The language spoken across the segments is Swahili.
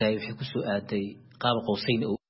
waxay ku soo aaday qaab qowsayn oo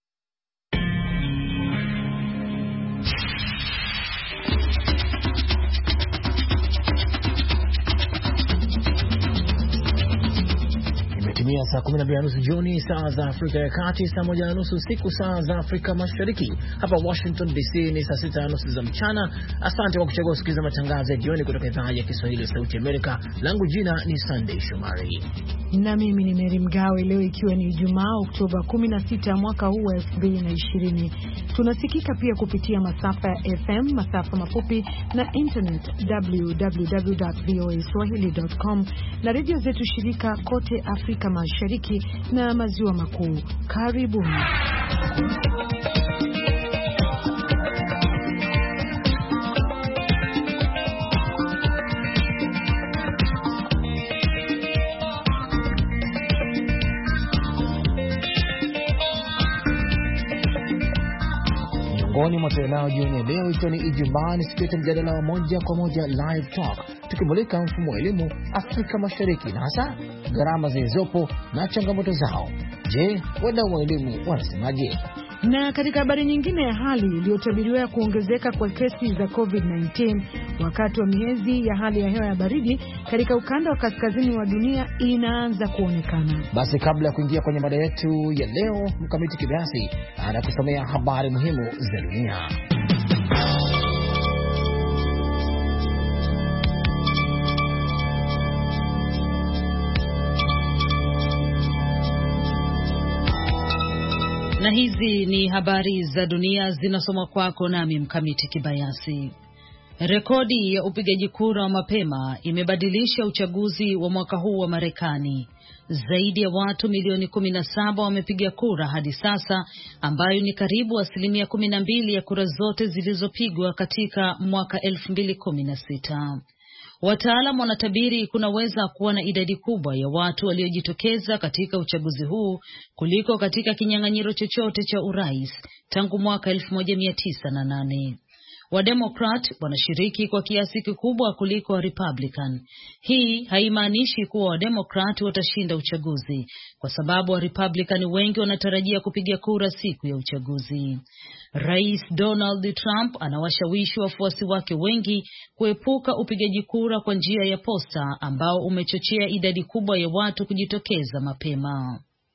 Imetimia saa 12:30 jioni saa za Afrika ya Kati, saa 1:30 usiku saa za Afrika Mashariki. Hapa Washington DC ni saa 6:30 za mchana. Asante kwa kuchagua kusikiliza matangazo ya jioni kutoka idhaa ya Kiswahili ya Sauti Amerika. Langu jina ni Sunday Shomari. Na mimi ni Mary Mgawe. Leo ikiwa ni Ijumaa Oktoba 16 mwaka huu wa 2020. Tunasikika pia kupitia masafa ya FM, masafa mafupi na internet www.voaswahili.com na redio zetu shirika kote Afrika Mashariki na Maziwa Makuu. Karibuni. Miongoni mwa tunao jioni ya leo ikiwa ni Ijumaa, ni siku ya mjadala wa moja kwa moja live talk, tukimulika mfumo wa elimu Afrika Mashariki na hasa gharama zilizopo na changamoto zao. Je, wadau wa elimu wanasemaje? Na katika habari nyingine, ya hali iliyotabiriwa kuongezeka kwa kesi za COVID-19 wakati wa miezi ya hali ya hewa ya baridi katika ukanda wa kaskazini wa dunia inaanza kuonekana. Basi kabla ya kuingia kwenye mada yetu ya leo, Mkamiti Kibayasi anakusomea habari muhimu za dunia. Na hizi ni habari za dunia zinasomwa kwako nami Mkamiti Kibayasi. Rekodi ya upigaji kura wa mapema imebadilisha uchaguzi wa mwaka huu wa Marekani. Zaidi ya watu milioni 17 wamepiga kura hadi sasa, ambayo ni karibu 12% ya kura zote zilizopigwa katika mwaka 2016. Wataalam wanatabiri kunaweza kuwa na idadi kubwa ya watu waliojitokeza katika uchaguzi huu kuliko katika kinyang'anyiro chochote cha urais tangu mwaka 1908. Wademokrat wanashiriki kwa kiasi kikubwa kuliko wa Republican. Hii haimaanishi kuwa Wademokrat watashinda uchaguzi, kwa sababu wa Republican wengi wanatarajia kupiga kura siku ya uchaguzi. Rais Donald Trump anawashawishi wafuasi wake wengi kuepuka upigaji kura kwa njia ya posta, ambao umechochea idadi kubwa ya watu kujitokeza mapema.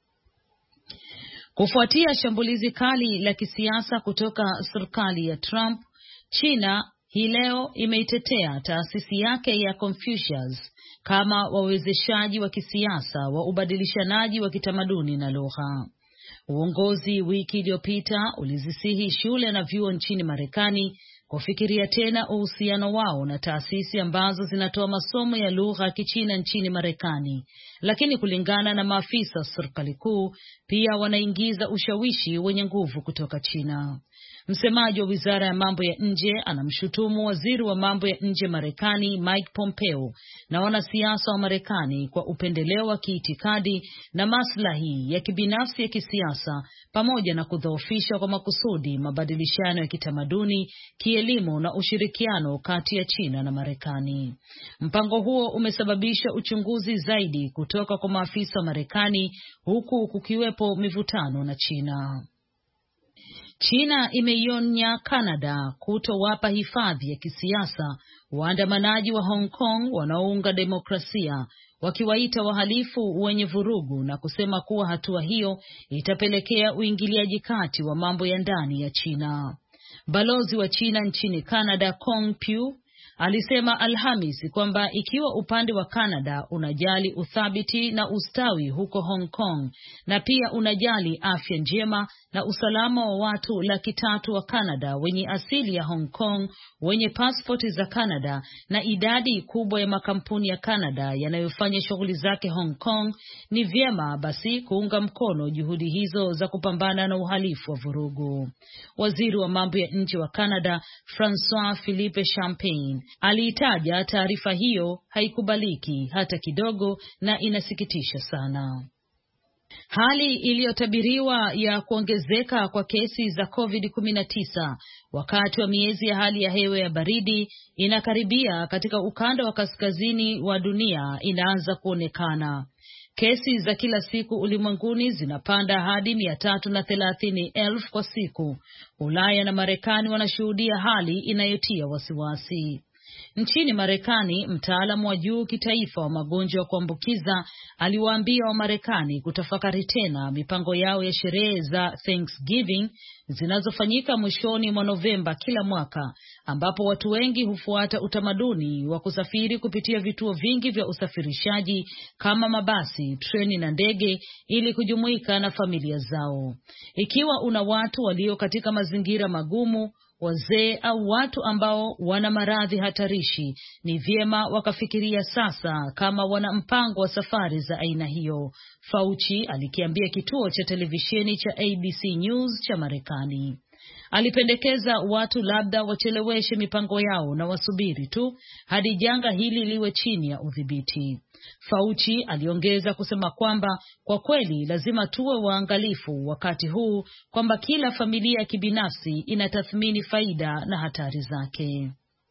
Kufuatia shambulizi kali la kisiasa kutoka serikali ya Trump, China hii leo imeitetea taasisi yake ya Confucius kama wawezeshaji wa kisiasa wa ubadilishanaji wa kitamaduni na lugha. Uongozi wiki iliyopita ulizisihi shule na vyuo nchini Marekani kufikiria tena uhusiano wao na taasisi ambazo zinatoa masomo ya lugha ya Kichina nchini Marekani, lakini kulingana na maafisa wa serikali kuu, pia wanaingiza ushawishi wenye nguvu kutoka China. Msemaji wa Wizara ya Mambo ya Nje anamshutumu waziri wa mambo ya nje Marekani Mike Pompeo na wanasiasa wa Marekani kwa upendeleo wa kiitikadi na maslahi ya kibinafsi ya kisiasa, pamoja na kudhoofisha kwa makusudi mabadilishano ya kitamaduni, kielimu na ushirikiano kati ya China na Marekani. Mpango huo umesababisha uchunguzi zaidi kutoka kwa maafisa wa Marekani, huku kukiwepo mivutano na China. China imeionya Canada kutowapa hifadhi ya kisiasa waandamanaji wa Hong Kong wanaounga demokrasia, wakiwaita wahalifu wenye vurugu, na kusema kuwa hatua hiyo itapelekea uingiliaji kati wa mambo ya ndani ya China. Balozi wa China nchini Canada Kong Piu alisema Alhamisi kwamba ikiwa upande wa Canada unajali uthabiti na ustawi huko Hong Kong na pia unajali afya njema na usalama wa watu 300,000 wa Canada wenye asili ya Hong Kong wenye pasipoti za Canada na idadi kubwa ya makampuni ya Canada yanayofanya shughuli zake Hong Kong, ni vyema basi kuunga mkono juhudi hizo za kupambana na uhalifu wa vurugu. Waziri wa mambo ya nje wa Canada Francois Philippe Champagne aliitaja taarifa hiyo haikubaliki hata kidogo na inasikitisha sana. Hali iliyotabiriwa ya kuongezeka kwa kesi za COVID-19 wakati wa miezi ya hali ya hewa ya baridi inakaribia katika ukanda wa kaskazini wa dunia inaanza kuonekana. Kesi za kila siku ulimwenguni zinapanda hadi 330,000 kwa siku. Ulaya na Marekani wanashuhudia hali inayotia wasiwasi. Nchini Marekani, mtaalamu wa juu kitaifa wa magonjwa ya kuambukiza aliwaambia Wamarekani kutafakari tena mipango yao ya sherehe za Thanksgiving zinazofanyika mwishoni mwa Novemba kila mwaka, ambapo watu wengi hufuata utamaduni wa kusafiri kupitia vituo vingi vya usafirishaji kama mabasi, treni na ndege ili kujumuika na familia zao. Ikiwa una watu walio katika mazingira magumu, wazee au watu ambao wana maradhi hatarishi, ni vyema wakafikiria sasa kama wana mpango wa safari za aina hiyo, Fauci alikiambia kituo cha televisheni cha ABC News cha Marekani. Alipendekeza watu labda wacheleweshe mipango yao na wasubiri tu hadi janga hili liwe chini ya udhibiti. Fauci aliongeza kusema kwamba kwa kweli lazima tuwe waangalifu wakati huu, kwamba kila familia ya kibinafsi inatathmini faida na hatari zake.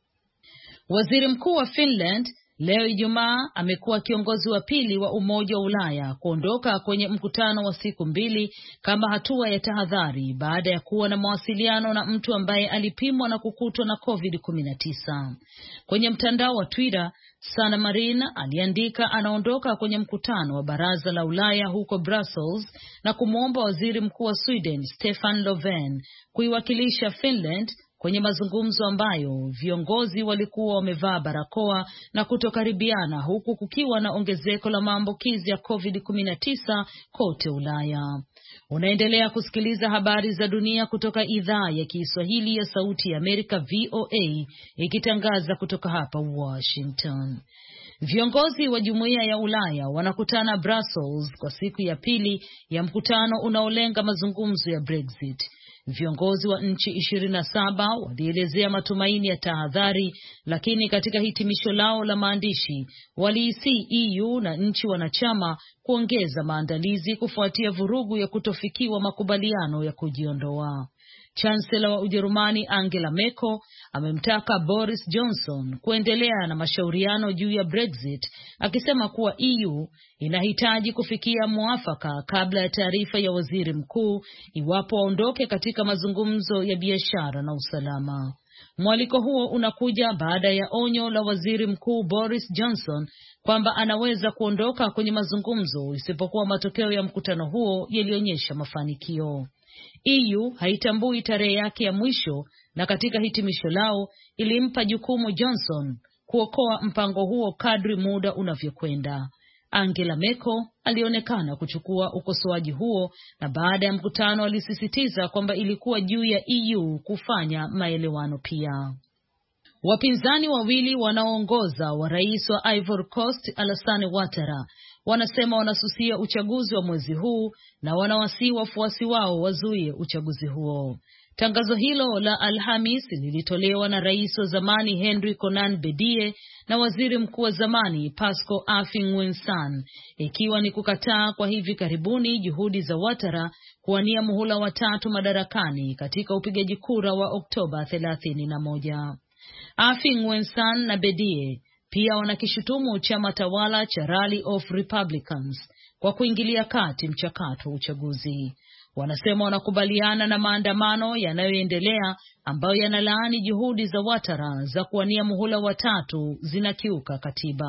Waziri Mkuu wa Finland leo Ijumaa amekuwa kiongozi wa pili wa Umoja wa Ulaya kuondoka kwenye mkutano wa siku 2 kama hatua ya tahadhari baada ya kuwa na mawasiliano na mtu ambaye alipimwa na kukutwa na COVID-19. Kwenye mtandao wa Twitter, Sanna Marin aliandika anaondoka kwenye mkutano wa Baraza la Ulaya huko Brussels na kumwomba Waziri Mkuu wa Sweden Stefan Löfven kuiwakilisha Finland kwenye mazungumzo ambayo viongozi walikuwa wamevaa barakoa na kutokaribiana, huku kukiwa na ongezeko la maambukizi ya COVID-19 kote Ulaya. Unaendelea kusikiliza habari za dunia kutoka idhaa ya Kiswahili ya Sauti ya Amerika VOA, ikitangaza kutoka hapa Washington. Viongozi wa Jumuiya ya Ulaya wanakutana Brussels kwa siku ya pili ya mkutano unaolenga mazungumzo ya Brexit. Viongozi wa nchi 27 walielezea matumaini ya tahadhari, lakini katika hitimisho lao la maandishi waliisi EU na nchi wanachama kuongeza maandalizi kufuatia vurugu ya kutofikiwa makubaliano ya kujiondoa. Chancellor wa Ujerumani Angela Merkel amemtaka Boris Johnson kuendelea na mashauriano juu ya Brexit, akisema kuwa EU inahitaji kufikia muafaka kabla ya taarifa ya waziri mkuu iwapo waondoke katika mazungumzo ya biashara na usalama. Mwaliko huo unakuja baada ya onyo la waziri mkuu Boris Johnson kwamba anaweza kuondoka kwenye mazungumzo isipokuwa matokeo ya mkutano huo yalionyesha mafanikio. EU haitambui tarehe yake ya mwisho, na katika hitimisho lao ilimpa jukumu Johnson kuokoa mpango huo kadri muda unavyokwenda. Angela Merkel alionekana kuchukua ukosoaji huo, na baada ya mkutano alisisitiza kwamba ilikuwa juu ya EU kufanya maelewano pia. Wapinzani wawili wanaoongoza wa rais wa Ivory Coast Alassane Ouattara wanasema wanasusia uchaguzi wa mwezi huu na wanawasihi wafuasi wao wazuie uchaguzi huo. Tangazo hilo la Alhamis lilitolewa na rais wa zamani Henry Konan Bedie na waziri mkuu wa zamani Pascal Affi-N'Guessan, ikiwa ni kukataa kwa hivi karibuni juhudi za Ouattara kuwania muhula wa 3 madarakani katika upigaji kura wa Oktoba 31. Affi-N'Guessan na Bedie pia wanakishutumu chama tawala cha Rally of Republicans kwa kuingilia kati mchakato wa uchaguzi. Wanasema wanakubaliana na maandamano yanayoendelea ambayo yanalaani juhudi za Ouattara za kuwania muhula wa 3 zinakiuka katiba.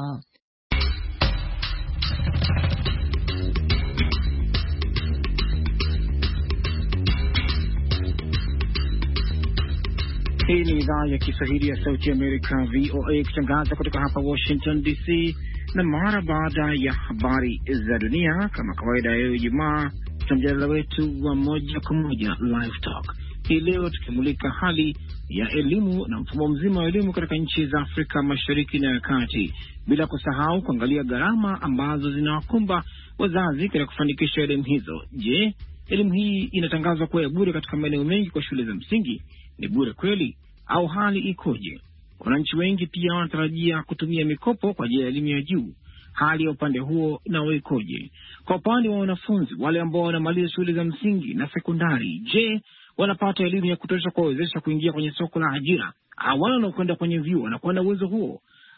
Hii ni idhaa ya Kiswahili ya Sauti ya Amerika VOA ikitangaza kutoka hapa Washington DC, na mara baada ya habari za dunia kama kawaida ya Ijumaa, mjadala wetu wa moja kwa moja Live Talk. Hii leo tukimulika hali ya elimu na mfumo mzima wa elimu katika nchi za Afrika Mashariki na ya Kati, bila kusahau kuangalia gharama ambazo zinawakumba wazazi katika kufanikisha elimu hizo. Je, elimu hii inatangazwa kuwa ya bure katika maeneo mengi kwa shule za msingi? Ni bure kweli au hali ikoje? Wananchi wengi pia wanatarajia kutumia mikopo kwa ajili ya elimu ya juu. Hali ya upande huo nao ikoje? Kwa upande wa wanafunzi wale ambao wanamaliza shule za msingi na sekondari, je, wanapata elimu ya kutosha kuwawezesha kuingia kwenye soko la ajira? Au wale wanaokwenda kwenye vyuo wanakuwa na uwezo huo?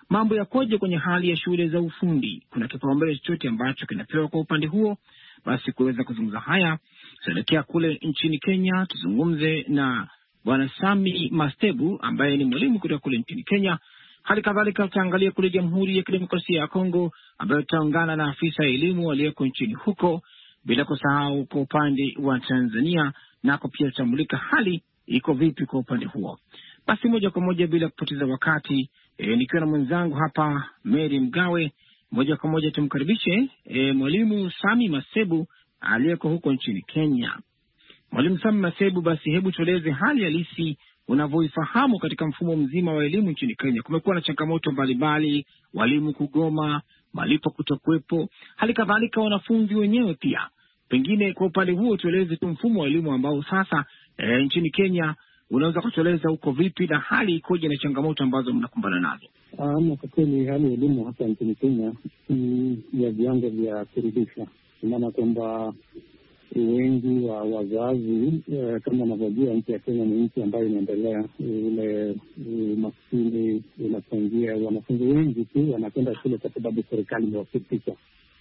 mambo yakoje kwenye hali ya shule za ufundi? Kuna kipaumbele chochote ambacho kinapewa kwa upande huo? Basi kuweza kuzungumza haya, tunaelekea kule nchini Kenya, tuzungumze na Bwana Sami Mastebu ambaye ni mwalimu kutoka kule nchini Kenya. Hali kadhalika tutaangalia kule Jamhuri ya Kidemokrasia ya Kongo, ambayo tutaungana na afisa elimu aliyeko nchini huko, bila kusahau kwa upande wa Tanzania nako pia tutamulika hali iko vipi kwa upande huo. Basi moja kwa moja bila kupoteza wakati, nikiwa na mwenzangu hapa Mary Mgawe, moja kwa moja tumkaribishe mwalimu Sami Masebu aliyeko huko nchini Kenya. Mwalimu Sami Masebu, basi hebu tueleze hali halisi unavyoifahamu katika mfumo mzima wa elimu nchini Kenya. Kumekuwa na changamoto mbalimbali, walimu kugoma, malipo kutokuwepo, hali kadhalika wanafunzi wenyewe pia. Pengine kwa upande huo tueleze tu mfumo wa elimu ambao sasa nchini Kenya unaweza kutueleza uko vipi na hali ikoje na changamoto ambazo mnakumbana nazo. Kwa kweli hali ya elimu hapa nchini Kenya ya viwango vya kuridhisha. Maana kwamba wengi wa wazazi kama unavyojua nchi ya Kenya ni nchi ambayo inaendelea, ile maskini inachangia wanafunzi wengi tu wanakwenda shule kwa sababu serikali imewafikisha.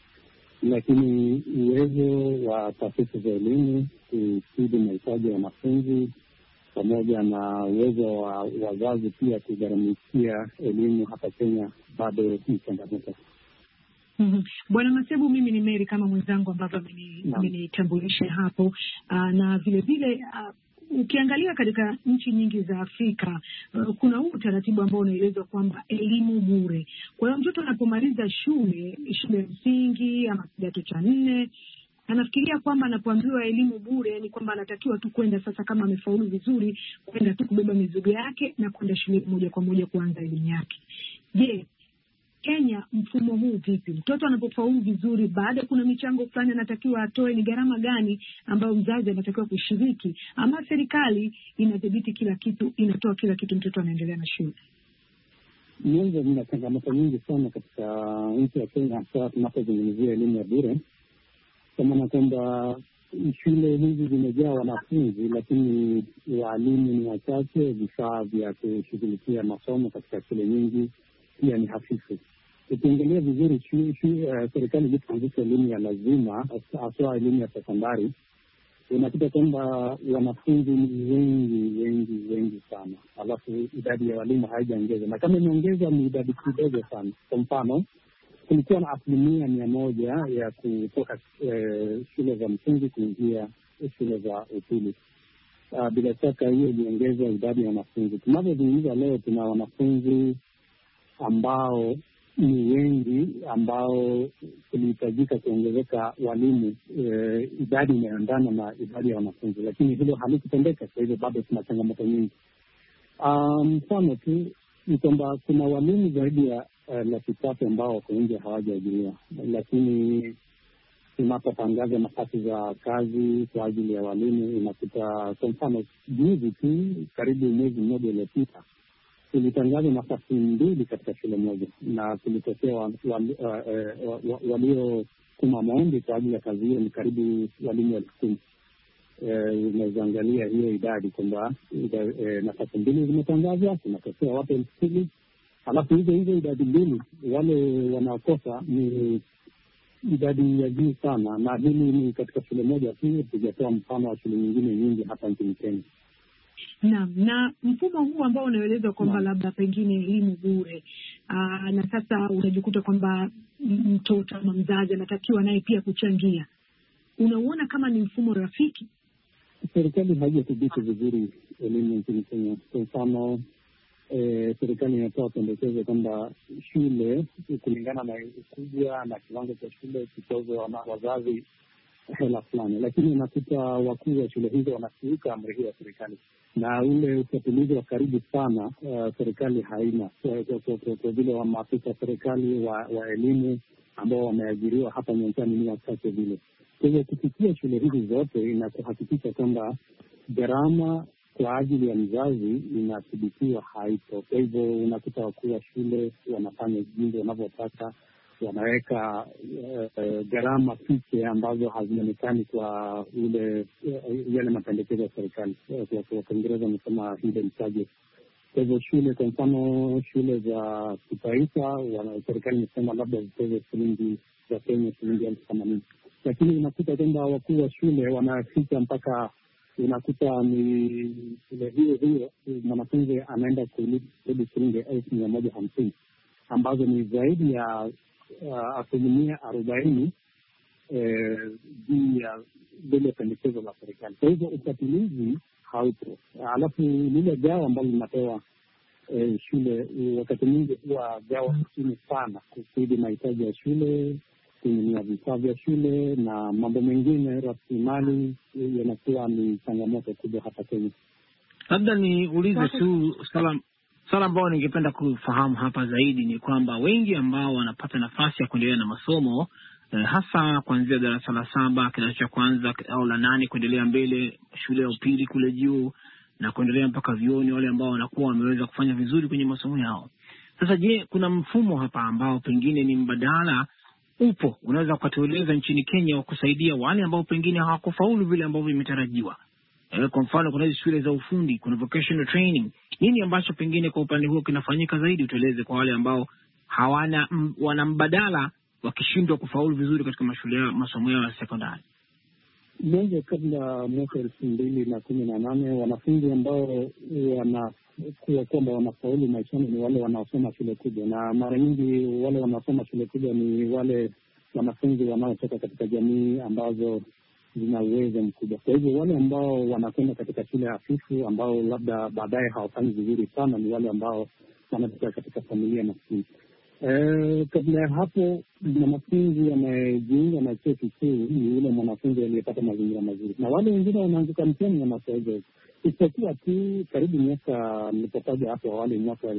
Lakini uwezo wa taasisi za elimu kukidhi mahitaji ya wanafunzi pamoja na uwezo wa wazazi pia kugharamikia elimu hapa Kenya bado ni changamoto. Bwana Masebu, mimi ni Mary kama mwenzangu ambavyo amenitambulisha hapo, na vile vile ukiangalia katika nchi nyingi za Afrika kuna huu utaratibu ambao unaelezwa kwamba elimu bure. Kwa hiyo mtoto anapomaliza shule msingi ama kidato cha 4, anafikiria kwamba anapoambiwa elimu bure ni kwamba anatakiwa tu kwenda sasa, kama amefaulu vizuri, kwenda tu kubeba mizigo yake na kwenda shule moja kwa moja kuanza elimu yake. Je, Kenya mfumo huu vipi? Mtoto anapofaulu vizuri, baada kuna michango fulani anatakiwa atoe, ni gharama gani ambayo mzazi anatakiwa kushiriki, ama serikali inadhibiti kila kitu, inatoa kila kitu, mtoto anaendelea na shule? Mwanzo mna changamoto nyingi sana katika nchi ya Kenya, hasa tunapozungumzia elimu ya bure. Kwa maana kwamba shule hizi zimejaa wanafunzi, lakini walimu ni wachache, vifaa vya kushughulikia masomo katika shule nyingi pia ni hafifu. Ukiangalia vizuri serikali ilipoanzisha elimu ya lazima, hasa elimu ya sekondari, unakuta kwamba wanafunzi ni wengi sana, alafu idadi ya walimu haijaongezwa, na kama imeongezwa ni idadi kidogo sana. Kwa mfano, kulikuwa na 100% ya kutoka shule za msingi kuingia shule za upili. Bila shaka hiyo iliongeza idadi ya wanafunzi. Tunavyozungumza leo tuna wanafunzi ambao ni wengi, ambao kulihitajika kuongezeka walimu, idadi inayoendana na idadi ya wanafunzi, lakini hilo halikutendeka. Kwa hivyo bado tuna changamoto nyingi. Mfano tu ni kwamba kuna walimu zaidi ya 300,000 ambao wako nje hawajaajiriwa, lakini tunapotangaza nafasi za kazi kwa ajili ya walimu unakuta, kwa mfano juzi tu, karibu mwezi mmoja uliopita, tulitangaza nafasi 2 katika shule moja, na kulitokea waliokuma maombi kwa ajili ya kazi hiyo ni karibu walimu 10,000. Unaangalia hiyo idadi kwamba nafasi 2 zimetangazwa, kunatokea watu 10,000, halafu hizo idadi 2 wale wanaokosa ni idadi ya juu sana, na hili ni katika shule moja tu, tujatoa mfano wa shule nyingine nyingi hapa nchini Kenya. Na mfumo huu ambao unaeleza kwamba labda pengine elimu bure, na sasa unajikuta kwamba mtoto ama mzazi anatakiwa naye pia kuchangia, unauona kama ni mfumo rafiki? Serikali haijadhibiti vizuri elimu nchini Kenya. Kwa mfano, serikali inatoa pendekezo kwamba shule kulingana na ukubwa na kiwango cha shule kitozwe wazazi hela fulani, lakini unakuta wakuu wa shule hizo wanakiuka amri hiyo ya serikali, na ule ufuatilizi wa karibu sana serikali haina. Kwa vile wa maafisa serikali wa elimu ambao wameajiriwa hapa nyanjani ni wachache vile. Kwa hivyo kufikia shule hizi zote na kuhakikisha kwamba gharama kwa ajili ya mzazi inathibitiwa haipo. Kwa hivyo unakuta wakuu wa shule wanafanya jinsi wanavyotaka, wanaweka gharama fiche ambazo hazionekani kwa yale mapendekezo ya serikali. Kwa Kiingereza wanasema hidden charges. Kwa hivyo shule, kwa mfano shule za kitaifa, serikali imesema labda zitoze shilingi za Kenya shilingi 80,000, lakini unakuta kwamba wakuu wa shule wanafika mpaka unakuta ni shule hiyo mwanafunzi anaenda kurudi shilingi 150,000 ambazo ni zaidi ya 40% juu ya vile pendekezo la serikali. Kwa hivyo ufatilizi haupo. Alafu lile gawa ambalo linapewa shule wakati mwingi huwa gawa chini sana kuzidi mahitaji ya shule, kununua vifaa vya shule na mambo mengine, rasilimali yanakuwa ni changamoto kubwa hapa Kenya. Labda niulize tu swala ambao ningependa kufahamu hapa zaidi ni kwamba wengi ambao wanapata nafasi ya kuendelea na masomo hasa kuanzia darasa la 7 kidato cha kwanza au la 8 kuendelea mbele, shule ya upili kule juu na kuendelea mpaka vyuoni, wale ambao wanakuwa wameweza kufanya vizuri kwenye masomo yao. Sasa je, kuna mfumo hapa ambao pengine ni mbadala upo, unaweza kutueleza nchini Kenya wa kusaidia wale ambao pengine hawakufaulu vile ambavyo imetarajiwa? Kwa mfano kuna hizo shule za ufundi, kuna vocational training. Nini ambacho pengine kwa upande huo kinafanyika zaidi, utueleze kwa wale ambao wana mbadala wakishindwa kufaulu vizuri katika masomo yao ya sekondari? Mwanzo kabla mwaka 2018 wanafunzi ambao wanakuwa kwamba wanafaulu maishani ni wale wanaosoma shule kubwa, na mara nyingi wale wanaosoma shule kubwa ni wale wanafunzi wanaotoka katika jamii ambazo zina uwezo mkubwa. Kwa hivyo wale ambao wanakwenda katika shule hafifu ambao labda baadaye hawafanyi vizuri sana ni wale ambao wanatoka katika familia maskini. Kabla ya hapo mwanafunzi anayejiunga na chuo kikuu ni yule mwanafunzi aliyepata mazingira mazuri, na wale wengine wanaanguka mtihani wanasaidia. Isipokuwa tu karibu miaka nilipotaja hapo awali, mwaka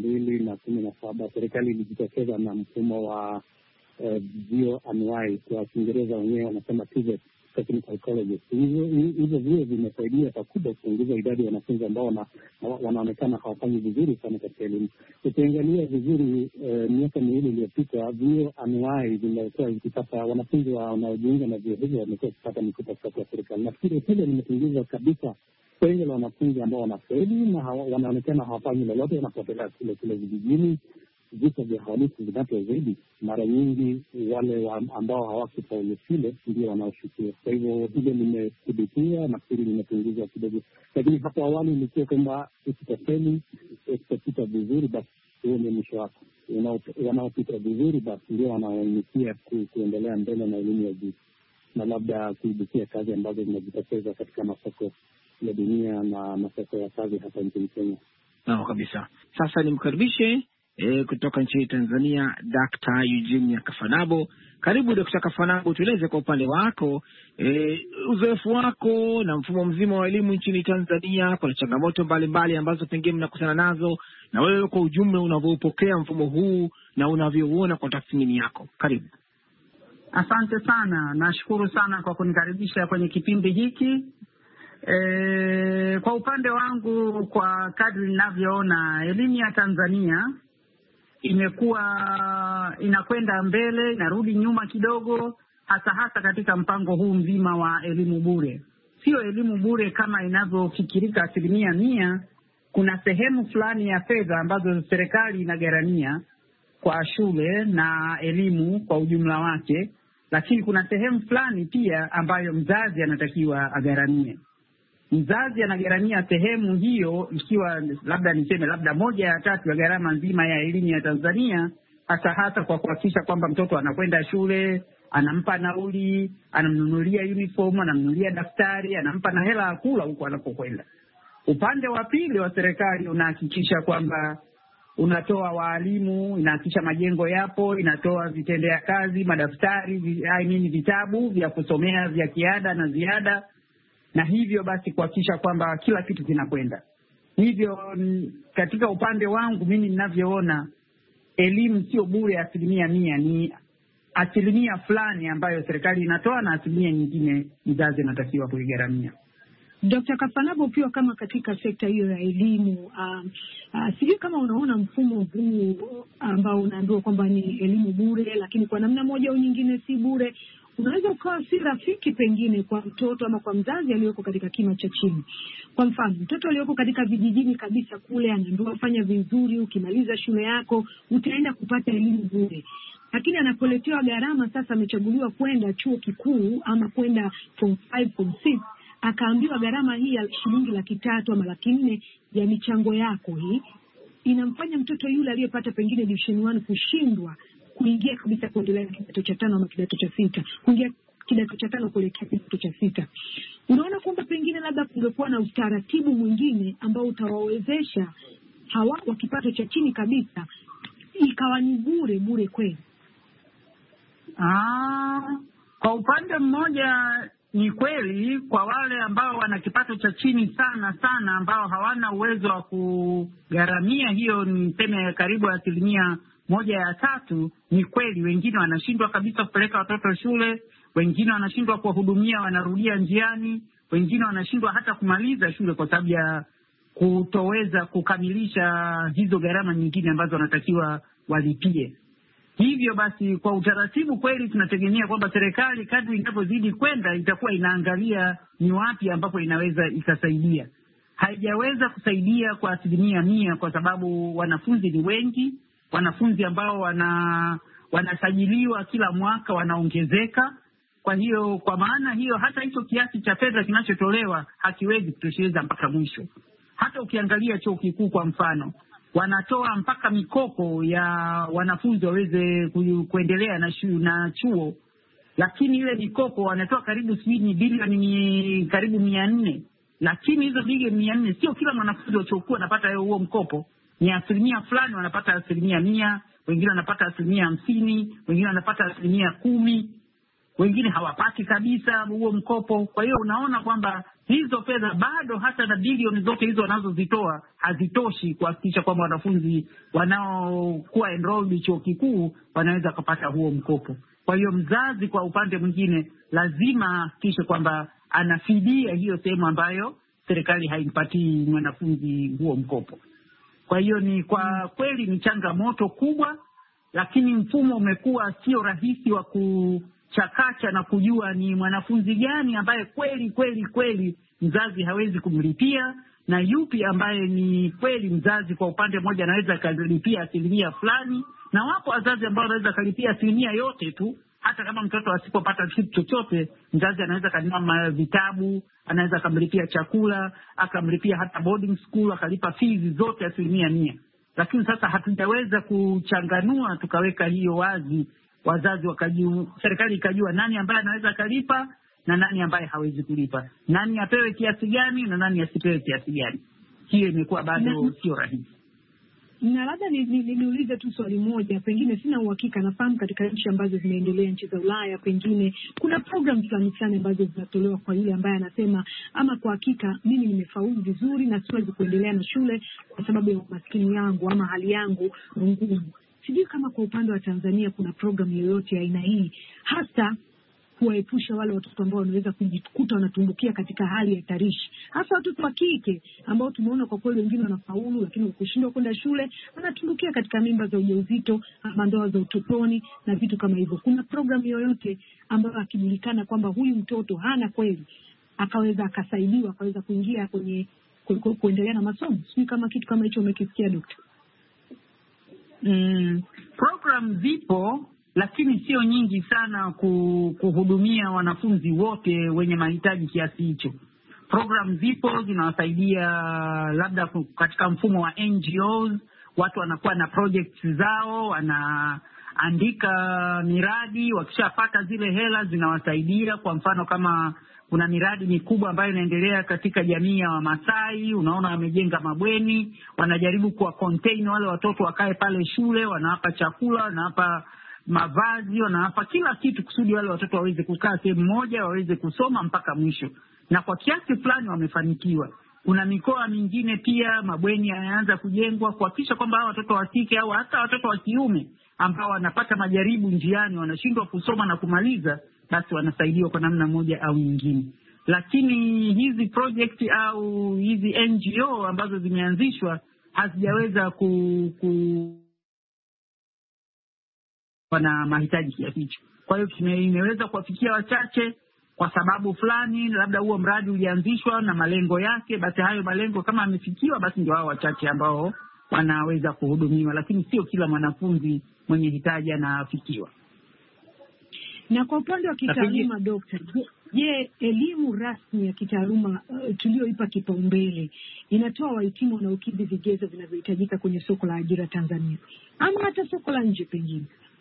2017 serikali ilijitokeza na mfumo wa vyuo anuwai, kwa Kiingereza wenyewe wanasema TVET, technical colleges. Hivyo vyuo vimesaidia pakubwa kupunguza idadi ya wanafunzi ambao wanaonekana hawafanyi vizuri sana katika elimu. Ukiangalia vizuri miaka miwili iliyopita, vyuo anuwai vimekuwa vikipata wanafunzi wanaojiunga na vyuo hivyo wamekuwa wakipata mikopo kutoka serikali. Nafikiri hilo limepunguza kabisa pengo la wanafunzi ambao wanafeli na wanaonekana hawafanyi lolote, wanapotelea kule vijijini. Vita vya uhalifu vinapozidi, mara nyingi wale ambao hawakufaulu shule ndio wanaoshukiwa. Kwa hivyo hilo limethibitiwa, nafikiri limepunguza kidogo, lakini hapo awali ilikuwa kwamba ukitafeli, ukipita vizuri, basi huo ndio mwisho wako. Wanaopita vizuri basi ndio wanaoinikia kuendelea mbele na elimu ya juu na labda kuibukia kazi ambazo zinajitokeza katika masoko ya dunia na masoko ya kazi hapa nchini Kenya. Naam kabisa. Sasa nimkaribishe kutoka nchini Tanzania Dr. Eugenia Kafanabo. Karibu Dr. Kafanabo, tueleze kwa upande wako uzoefu wako na mfumo mzima wa elimu nchini Tanzania. Kuna changamoto mbalimbali ambazo pengine mnakutana nazo, na wewe kwa ujumla unavyopokea mfumo huu na unavyouona kwa tathmini yako. Karibu. Asante sana, nashukuru sana kwa kunikaribisha kwenye kipindi hiki. Kwa upande wangu, kwa kadri ninavyoona, elimu ya Tanzania imekuwa inakwenda mbele, inarudi nyuma kidogo, hasa katika mpango huu mzima wa elimu bure. Sio elimu bure kama inavyofikirika 100%. Kuna sehemu fulani ya fedha ambazo serikali inagharamia kwa shule na elimu kwa ujumla wake, lakini kuna sehemu fulani pia ambayo mzazi anatakiwa agharamie. Mzazi anagharamia sehemu hiyo, ikiwa labda niseme labda 1/3 ya gharama nzima ya elimu ya Tanzania, hasa kwa kuhakikisha kwamba mtoto anakwenda shule, anampa nauli, anamnunulia uniform, anamnunulia daftari, anampa na hela ya kula huko anapokwenda. Upande wa pili wa serikali unahakikisha kwamba unatoa walimu, inahakikisha majengo yapo, inatoa vitendea kazi, madaftari, vitabu vya kusomea vya kiada na ziada, na hivyo basi kuhakikisha kwamba kila kitu kinakwenda. Hivyo katika upande wangu mimi ninavyoona, elimu sio bure 100%, ni asilimia fulani ambayo serikali inatoa na asilimia nyingine mzazi anatakiwa kuigharamia. Dr. Kafanabo, ukiwa kama katika sekta hiyo ya elimu, sijui kama unaona mfumo huu ambao unaambiwa kwamba ni elimu bure lakini kwa namna moja au nyingine si bure, unaweza ukawa si rafiki pengine kwa mtoto ama kwa mzazi aliyoko katika kima cha chini. Kwa mfano, mtoto aliyoko katika vijijini kabisa kule anaambiwa fanya vizuri, ukimaliza shule yako utaenda kupata elimu bure. Lakini anapoletewa gharama, sasa amechaguliwa kwenda chuo kikuu ama kwenda form 5 form 6, akaambiwa gharama hii ya shilingi 300,000 ama 400,000 ya michango yako hii, inamfanya mtoto yule aliyepata pengine division 1 kushindwa kuingia kabisa kuendelea kidato cha 5 ama kidato cha 6, kuingia kidato cha 5 kuelekea kidato cha 6. Unaona kwamba pengine labda kungekuwa na utaratibu mwingine ambao utawawezesha hawa wa kipato cha chini kabisa, ikawa ni bure kweli. Kwa upande mmoja ni kweli kwa wale ambao wana kipato cha chini sana ambao hawana uwezo wa kugharamia hiyo, ni sema karibu 1/3, ni kweli wengine wanashindwa kabisa kupeleka watoto shule, wengine wanashindwa kuwahudumia, wanarudia njiani, wengine wanashindwa hata kumaliza shule kwa sababu ya kutoweza kukamilisha hizo gharama nyingine ambazo wanatakiwa walipie. Hivyo basi kwa utaratibu kweli tunategemea kwamba serikali kadri inavyozidi kwenda itakuwa inaangalia ni wapi ambapo inaweza ikasaidia. Haijaweza kusaidia kwa 100% kwa sababu wanafunzi ni wengi, wanafunzi ambao wanasajiliwa kila mwaka wanaongezeka. Kwa hiyo kwa maana hiyo hata hicho kiasi cha fedha kinachotolewa hakiwezi kutosheleza mpaka mwisho. Hata ukiangalia chuo kikuu kwa mfano, wanatoa mpaka mikopo ya wanafunzi waweze kuendelea na chuo, lakini ile mikopo wanatoa karibu bilioni karibu 400, lakini hizo bilioni 400 sio kila mwanafunzi wa chuo kikuu anapata huo mkopo. Ni asilimia fulani wanapata 100%, wengine wanapata 50%, wengine wanapata 10%, wengine hawapati kabisa huo mkopo. Kwa hiyo unaona kwamba hizo fedha bado hata na bilioni zote hizo wanazozitoa hazitoshi kuhakikisha kwamba wanafunzi wanaokuwa enrolled chuo kikuu wanaweza kupata huo mkopo. Kwa hiyo mzazi kwa upande mwingine lazima ahakikishe kwamba anafidia hiyo sehemu ambayo serikali haimpatii mwanafunzi huo mkopo. Kwa hiyo ni kwa kweli ni changamoto kubwa, lakini mfumo umekuwa sio rahisi wa kuchakacha na kujua ni mwanafunzi gani ambaye kweli mzazi hawezi kumlipia na yupi ambaye ni kweli mzazi kwa upande mmoja anaweza kulipia asilimia fulani, na wapo wazazi ambao wanaweza kulipia asilimia yote tu. Hata kama mtoto asipopata kitu chochote, mzazi anaweza kununua vitabu, anaweza kumlipia chakula, akamlipia hata boarding school, akalipa fees zote 100%. Lakini sasa hatujaweza kuchanganua tukaweka hiyo wazi, wazazi wakajua, serikali ikajua nani ambaye anaweza kalipa na nani ambaye hawezi kulipa, nani apewe kiasi gani na nani asipewe kiasi gani. Hiyo imekuwa bado sio rahisi. Na labda niulize tu swali moja, pengine sina uhakika, nafahamu katika nchi ambazo zimeendelea, nchi za Ulaya, pengine kuna program fulani ambazo zinatolewa kwa yule ambaye anasema ama kwa hakika mimi nimefaulu vizuri na siwezi kuendelea na shule kwa sababu ya umaskini yangu ama hali yangu ngumu. Sijui kama kwa upande wa Tanzania kuna program yoyote ya aina hii, hasa kuwaepusha wale watoto ambao wanaweza kujikuta wanatumbukia katika hali ya tarishi, hasa watoto wa kike ambao tumeona kwa kweli wengine wanafaulu, lakini kushindwa kwenda shule wanatumbukia katika mimba za ujauzito ama ndoa za utotoni na vitu kama hivyo. Kuna program yoyote ambayo akijulikana kwamba huyu mtoto hana kweli, akaweza akasaidiwa, akaweza kuingia kwenye kuendelea na masomo? Sijui kama kitu kama hicho umekisikia, Daktari. Program zipo, lakini sio nyingi sana kuhudumia wanafunzi wote wenye mahitaji kiasi hicho. Program zipo zinawasaidia labda katika mfumo wa NGOs, watu wanakuwa na projects zao, wanaandika miradi, wakishapata zile hela zinawasaidia. Kwa mfano kama kuna miradi mikubwa ambayo inaendelea katika jamii ya Wamasai, unaona wamejenga mabweni, wanajaribu kuwa contain wale watoto wakae pale shule, wanawapa chakula, wanawapa mavazi, wanawapa kila kitu kusudi wale watoto waweze kukaa sehemu moja, waweze kusoma mpaka mwisho. Na kwa kiasi fulani wamefanikiwa. Kuna mikoa mingine pia mabweni yanaanza kujengwa kuhakikisha kwamba hao watoto wa kike au hata watoto wa kiume ambao wanapata majaribu njiani, wanashindwa kusoma na kumaliza, basi wanasaidiwa kwa namna moja au nyingine. Lakini hizi project au hizi NGO ambazo zimeanzishwa hazijaweza wana mahitaji kiasi hicho. Kwa hiyo imeweza kuwafikia wachache kwa sababu fulani, labda huo mradi ulianzishwa na malengo yake, basi hayo malengo kama yamefikiwa, basi ndio hao wachache ambao wanaweza kuhudumiwa, lakini sio kila mwanafunzi mwenye hitaji anafikiwa. Na kwa upande wa kitaaluma, Dokta, je, elimu rasmi ya kitaaluma tulioipa kipaumbele inatoa wahitimu wanaokidhi vigezo vinavyohitajika kwenye soko la ajira Tanzania ama hata soko la nje pengine?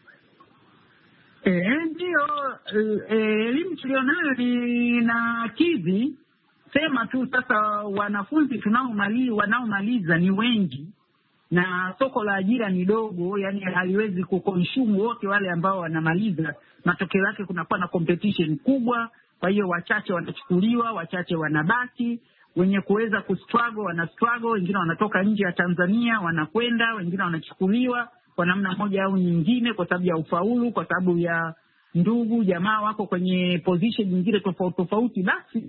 Ndio, elimu tulionayo inakidhi. Sema tu sasa wanafunzi wanaomaliza ni wengi na soko la ajira ni dogo, yani haliwezi kukonsume wote wale ambao wanamaliza. Matokeo yake kunakuwa na competition kubwa, kwa hiyo wachache wanachukuliwa, wachache wanabaki. Wenye kuweza kustruggle wana struggle, wengine wanatoka nje ya Tanzania wanakwenda, wengine wanachukuliwa kwa namna moja au nyingine kwa sababu ya ufaulu, kwa sababu ya ndugu jamaa wako kwenye position nyingine tofauti. Basi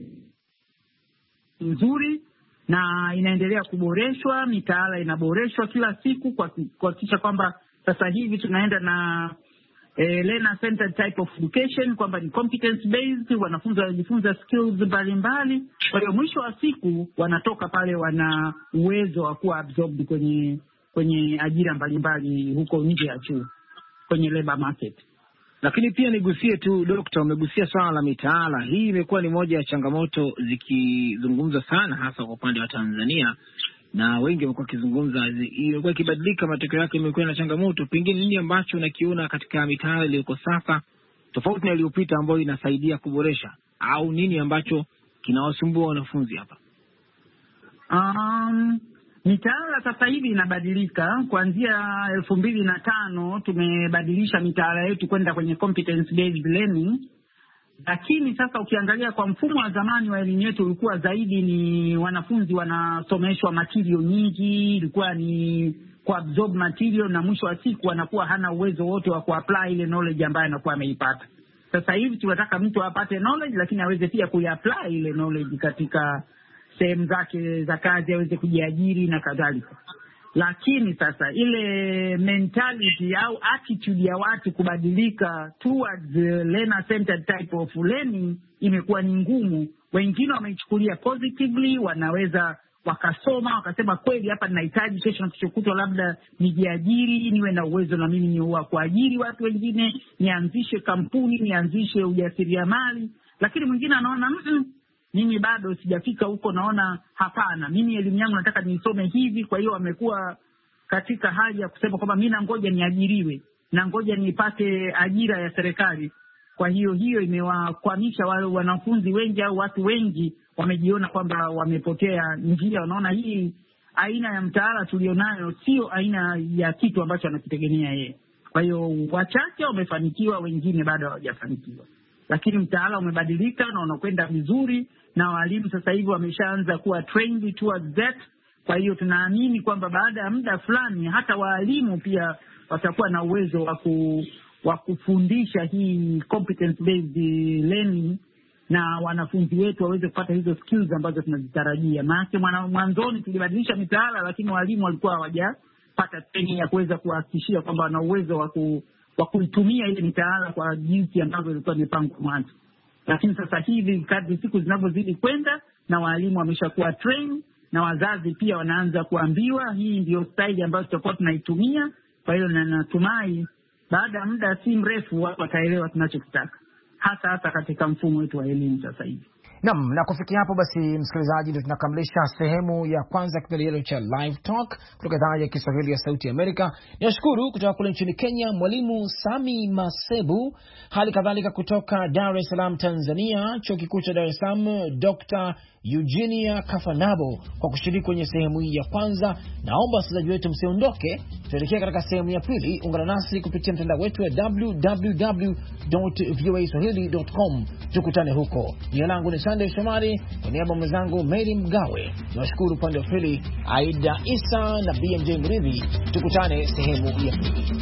nzuri na inaendelea kuboreshwa, mitaala inaboreshwa kila siku kuhakikisha kwamba sasa hivi tunaenda na learner centered type of education, kwamba ni competence based, wanafunzi wanajifunza skills mbalimbali. Kwa hiyo mwisho wa siku wanatoka pale wana uwezo wa kuwa absorbed kwenye ajira mbalimbali huko nje ya chuo, kwenye labor market. Lakini pia nigusie tu, Dokta, umegusia swala la mitaala. Hii imekuwa ni moja ya changamoto zikizungumzwa sana hasa kwa upande wa Tanzania, na wengi wamekuwa wakizungumza imekuwa ikibadilika, matokeo yake imekuwa na changamoto. Pengine nini ambacho unakiona katika mitaala iliyoko sasa tofauti na iliyopita ambayo inasaidia kuboresha, au nini ambacho kinawasumbua wanafunzi hapa? Mitaala sasa hivi inabadilika. Kuanzia 2005 tumebadilisha mitaala yetu kwenda kwenye competence based learning. Lakini sasa ukiangalia kwa mfumo wa zamani wa elimu yetu ulikuwa zaidi ni wanafunzi wanasomeshwa material nyingi, ilikuwa ni kuabsorb material na mwisho wa siku anakuwa hana uwezo wote wa kuapply ile knowledge ambayo anakuwa ameipata. Sasa hivi tunataka mtu apate knowledge lakini aweze pia kuiapply ile knowledge katika sehemu zake za kazi, aweze kujiajiri na kadhalika. Lakini sasa ile mentality au attitude ya watu kubadilika towards learner centered type of learning imekuwa ni ngumu. Wengine wameichukulia positively, wanaweza wakasoma wakasema kweli hapa ninahitaji kesho na kesho kutwa labda nijiajiri, niwe na uwezo na mimi ni wa kuajiri watu wengine, nianzishe kampuni, nianzishe ujasiriamali. Lakini mwingine anaona mimi bado sijafika huko, naona hapana, mimi elimu yangu nataka nisome hivi. Kwa hiyo wamekuwa katika hali ya kusema kwamba mimi nangoja niajiriwe na ngoja nipate ajira ya serikali. Kwa hiyo imewakwamisha wale wanafunzi wengi au watu wengi wamejiona kwamba wamepotea njia. Wanaona hii aina ya mtaala tulionayo sio aina ya kitu ambacho anakitegemea yeye. Kwa hiyo wachache wamefanikiwa, wengine bado hawajafanikiwa. Lakini mtaala umebadilika na unakwenda vizuri, na walimu sasa hivi wameshaanza kuwa trained towards that. Kwa hiyo tunaamini kwamba baada ya muda fulani hata walimu pia watakuwa na uwezo wa kufundisha hii competence based learning na wanafunzi wetu waweze kupata hizo skills ambazo tunazitarajia. Maana mwanzoni tulibadilisha mitaala lakini walimu walikuwa hawajapata training ya kuweza kuhakikishia kwamba wana uwezo wa kuitumia ile mitaala kwa jinsi ambavyo ilikuwa imepangwa mwanzo. Lakini sasa hivi kadri siku zinavyozidi kwenda na walimu wameshakuwa train na wazazi pia wanaanza kuambiwa hii ndio style ambayo tutakuwa tunaitumia. Kwa hiyo natumai baada ya muda si mrefu watu wataelewa tunachokitaka hasa katika mfumo wetu wa elimu sasa hivi. Naam, na kufikia hapo basi msikilizaji, ndio tunakamilisha sehemu ya kwanza kipindi cha Live Talk kutoka idhaa ya Kiswahili ya Sauti ya Amerika. Nashukuru kutoka kule nchini Kenya Mwalimu Sami Masebu, hali kadhalika kutoka Dar es Salaam Tanzania, Chuo Kikuu cha Dar es Salaam Dr. Eugenia Kafanabo kwa kushiriki kwenye sehemu hii ya kwanza. Naomba wasikilizaji wetu msiondoke, tuelekee katika sehemu ya pili. Ungana nasi kupitia mtandao wetu wa www.voaswahili.com. Tukutane huko. Jina langu ni Sunday Shomari, kwa niaba ya mwenzangu Mary Mgawe. Nawashukuru upande wa pili Aida Isa na BMJ Mridhi. Tukutane sehemu ya pili.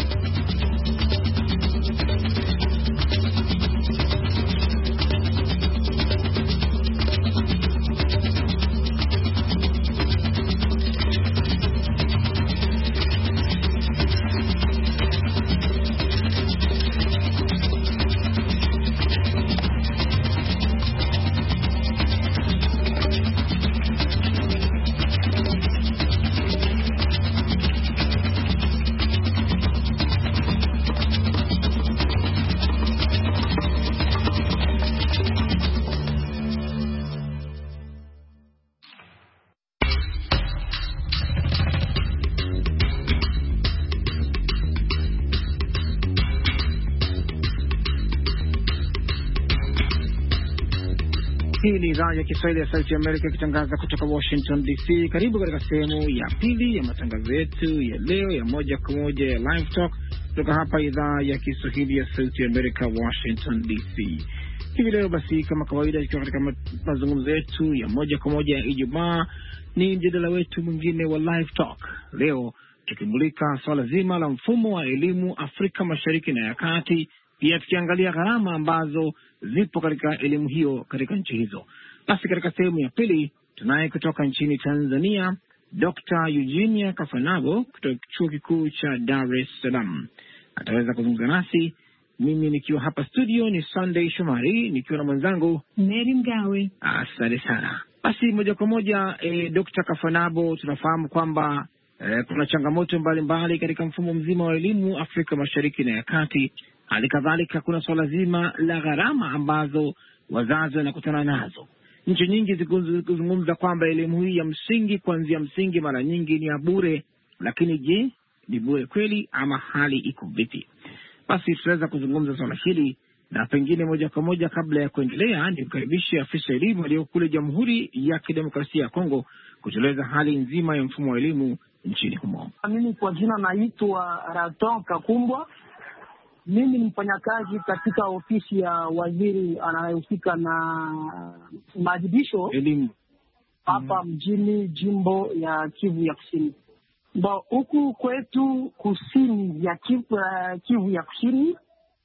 Hii ni idhaa ya Kiswahili ya Sauti ya Amerika ikitangaza kutoka Washington DC. Karibu katika sehemu ya pili ya matangazo yetu ya leo ya moja kwa moja ya Live Talk kutoka hapa idhaa ya Kiswahili ya Sauti ya Amerika, Washington DC. Hivi leo basi, kama kawaida, ikiwa katika mazungumzo yetu ya moja kwa moja ya Ijumaa, ni mjadala wetu mwingine wa Live Talk. Leo tukimulika swala zima la mfumo wa elimu Afrika Mashariki na ya Kati, pia tukiangalia gharama ambazo zipo katika elimu hiyo katika nchi hizo. Basi katika sehemu ya pili tunaye kutoka nchini Tanzania Dr. Eugenia Kafanabo kutoka Chuo Kikuu cha Dar es Salaam. Ataweza kuzungumza nasi. Mimi nikiwa hapa studio ni Sunday Shomari, nikiwa na mwenzangu Mary Mgawe. Asante sana. Basi moja kwa moja Dr. Kafanabo, tunafahamu kwamba kuna changamoto mbalimbali katika mfumo mzima wa elimu Afrika Mashariki na ya Kati. Halikadhalika kuna swala zima la gharama ambazo wazazi wanakutana nazo. Nchi nyingi zikizungumza kwamba elimu hii ya msingi, kuanzia msingi, mara nyingi ni ya bure. Lakini je, ni bure kweli ama hali iko vipi? Basi tutaweza kuzungumza swala hili, na pengine moja kwa moja kabla ya kuendelea ni kukaribisha afisa elimu aliyo kule Jamhuri ya Kidemokrasia ya Kongo kutueleza hali nzima ya mfumo wa elimu nchini humo. Mimi kwa jina naitwa Raton Kakumbwa. Mimi ni mfanyakazi katika ofisi ya waziri anayehusika na maadhibisho elimu hapa mjini jimbo ya Kivu ya Kusini. Huku kwetu kusini ya Kivu ya Kusini,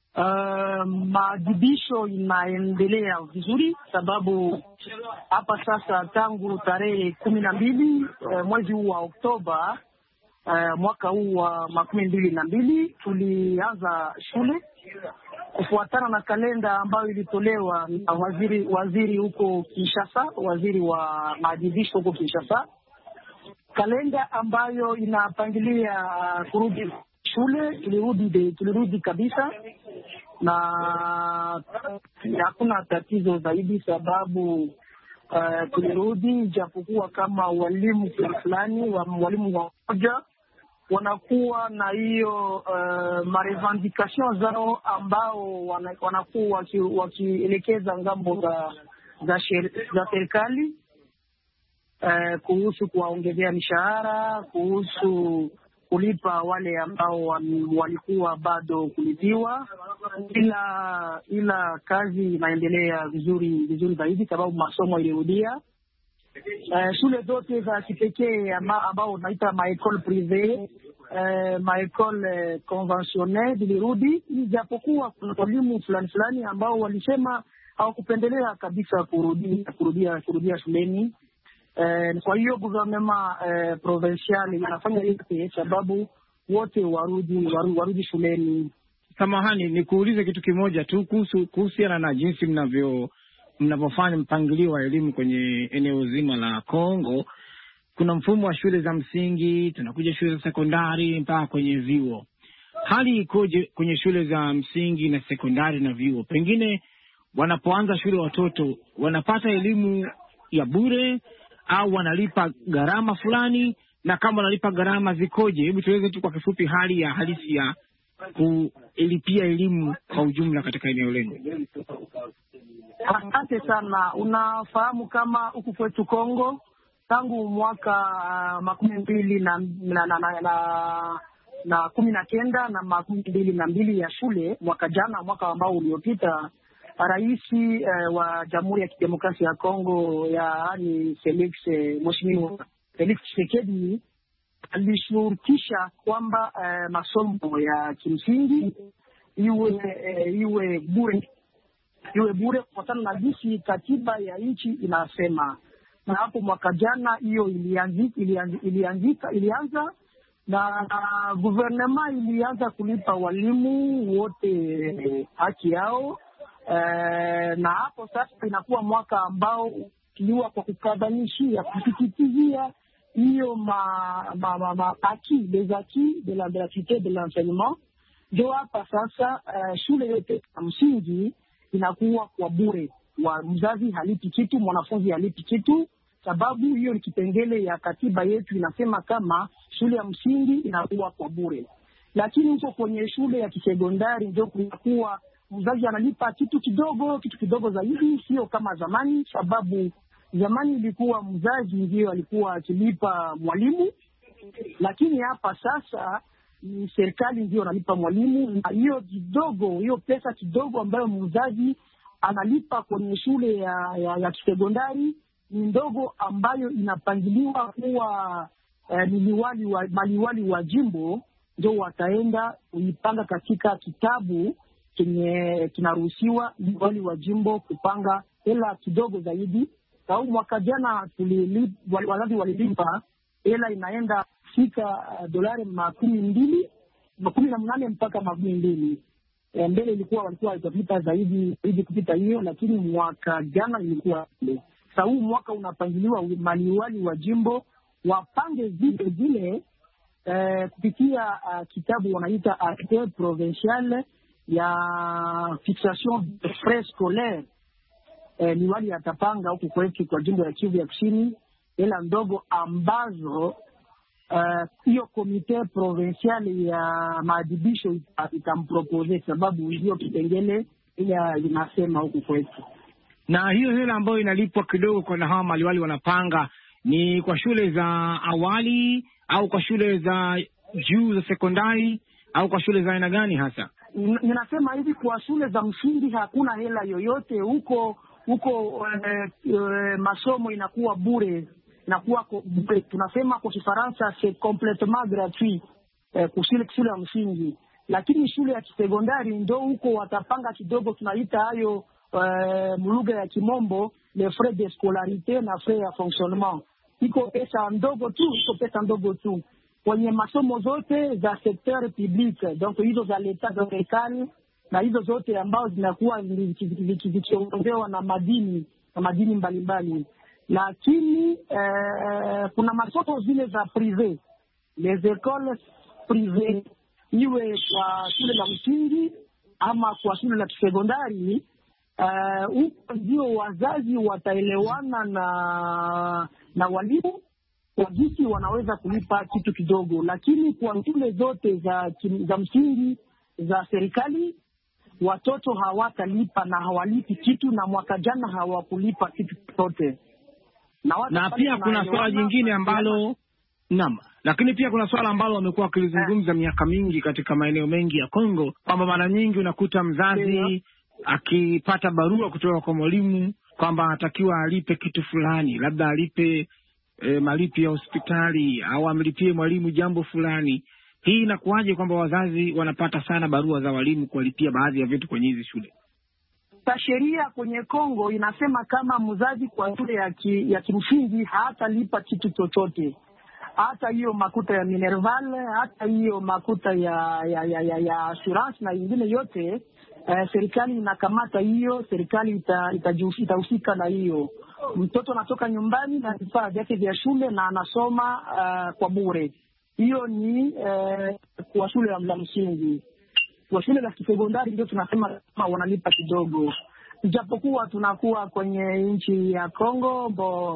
maadhibisho inaendelea vizuri, sababu hapa sasa tangu tarehe 12 mwezi huu wa Oktoba mwaka huu wa 2022 tulianza shule kufuatana na kalenda ambayo ilitolewa na waziri huko Kinshasa, waziri wa maadhibisho huko Kinshasa, kalenda ambayo inapangilia kurudi shule. Tulirudi kabisa, na hakuna tatizo zaidi, sababu tulirudi, japokuwa kama walimu fulani walimu wamoja wanakuwa na hiyo marevendication zao ambao wanakuwa wakielekeza ngambo za serikali kuhusu kuwaongezea mishahara, kuhusu kulipa wale ambao walikuwa bado kulipiwa, ila kazi inaendelea vizuri zaidi, sababu masomo ilirudia. Shule zote za kipekee ambao unaita maekole prive, maekole conventionnel ilirudi, japokuwa kuna walimu fulani ambao walisema hawakupendelea kabisa kurudia shuleni. Kwa hiyo gouvernement provincial inafanya yote sababu wote warudi shuleni. Samahani, nikuulize kitu kimoja tu kuhusiana na jinsi mnavyofanya mpangilio wa elimu kwenye eneo zima la Kongo. Kuna mfumo wa shule za msingi, tunakuja shule za sekondari mpaka kwenye vyuo. Hali ikoje kwenye shule za msingi na sekondari na vyuo? Pengine wanapoanza shule watoto wanapata elimu ya bure au wanalipa gharama fulani, na kama wanalipa gharama zikoje? Hebu tueleze tu kwa kifupi hali ya halisi ya kulipia elimu kwa ujumla katika eneo lenu. Asante sana. Unafahamu kama huku kwetu Kongo tangu mwaka 2019 na 2022 ya shule, mwaka jana, mwaka ambao uliopita, rais wa Jamhuri ya Kidemokrasia ya Kongo, yaani Mheshimiwa Felix Tshisekedi, alishurutisha kwamba masomo ya kimsingi iwe bure kufuatana na jinsi katiba ya nchi inasema. Na hapo mwaka jana hiyo ilianza na gouvernement ilianza kulipa walimu wote haki yao. Na hapo sasa inakuwa mwaka ambao kiliwa kwa kukadhanishia, kusikitizia hiyo les acquis de la gratuité de l'enseignement. Ndio hapa sasa shule yote ya msingi inakuwa kwa bure. Mzazi halipi kitu, mwanafunzi halipi kitu, sababu hiyo ni kipengele ya katiba yetu inasema kama shule ya msingi inakuwa kwa bure. Lakini huko kwenye shule ya kisekondari ndio kunakuwa mzazi analipa kitu kidogo zaidi, sio kama zamani, sababu zamani ilikuwa mzazi ndio alikuwa akilipa mwalimu, lakini hapa sasa ni serikali ndio analipa mwalimu, na hiyo pesa kidogo ambayo mzazi analipa kwenye shule ya kisekondari ni ndogo, ambayo inapangiliwa kuwa maliwali wa jimbo ndio wataenda kuipanga katika kitabu kenye kinaruhusiwa liwali wa jimbo kupanga hela kidogo zaidi. Au mwaka jana wazazi walilipa hela inaenda fika dolari 18 mpaka 20. Mbele walikuwa watalipa zaidi kupita hiyo, lakini mwaka jana ilikuwa ile. Sasa huu mwaka unapangiliwa maliwali wa jimbo wapange vile kupitia kitabu wanaita acte provincial ya fixation de frais scolaires. Liwali atapanga huku kwetu kwa jimbo ya Kivu ya Kusini hela ndogo ambazo hiyo komite provincial ya maadibisho itampropose, sababu hiyo kipengele ile inasema huku kwetu. Na hiyo hela ambayo inalipwa kidogo kwa hawa maliwali wanapanga ni kwa shule za awali au kwa shule za juu za sekondari au kwa shule za aina gani hasa? Ninasema hivi, kwa shule za msingi hakuna hela yoyote huko. Masomo inakuwa bure, tunasema kwa Kifaransa c'est complètement gratuit shule ya msingi, lakini shule ya kisekondari ndio huko watapanga kidogo, tunaita hayo mlugha ya Kimombo les frais de scolarité na frais ya fonctionnement. Iko pesa ndogo tu kwenye masomo zote za secteur public, donc hizo za leta za serikali na hizo zote ambao zinakuwa zikiongezewa na madini mbalimbali. Lakini kuna masomo zile za privé, les écoles privées, iwe kwa shule la msingi ama kwa shule la kisekondari, huko ndio wazazi wataelewana na walimu kwa jinsi wanaweza kulipa kitu kidogo. Lakini kwa shule zote za msingi za serikali watoto hawatalipa na hawalipi kitu, na mwaka jana hawakulipa kitu chochote. Na pia kuna swala jingine ambalo lakini pia kuna swala ambalo wamekuwa wakilizungumza miaka mingi katika maeneo mengi ya Kongo, kwamba mara nyingi unakuta mzazi akipata barua kutoka kwa mwalimu kwamba anatakiwa alipe kitu fulani, labda alipe malipi ya hospitali au amlipie mwalimu jambo fulani. Hii inakuwaje kwamba wazazi wanapata sana barua za walimu kuwalipia baadhi ya vitu kwenye hizi shule? Sheria kwenye Kongo inasema kama mzazi kwa shule ya kimsingi hatalipa kitu chochote, hata hiyo makuta ya Minerval, hata hiyo makuta ya assurance na ingine yote, serikali inakamata hiyo, serikali itahusika na hiyo. Mtoto anatoka nyumbani na vifaa vyake vya shule na anasoma kwa bure. Hiyo ni kwa shule ya msingi. Kwa shule la kisekondari ndio tunasema kama wanalipa kidogo, ijapokuwa tunakuwa kwenye nchi ya Kongo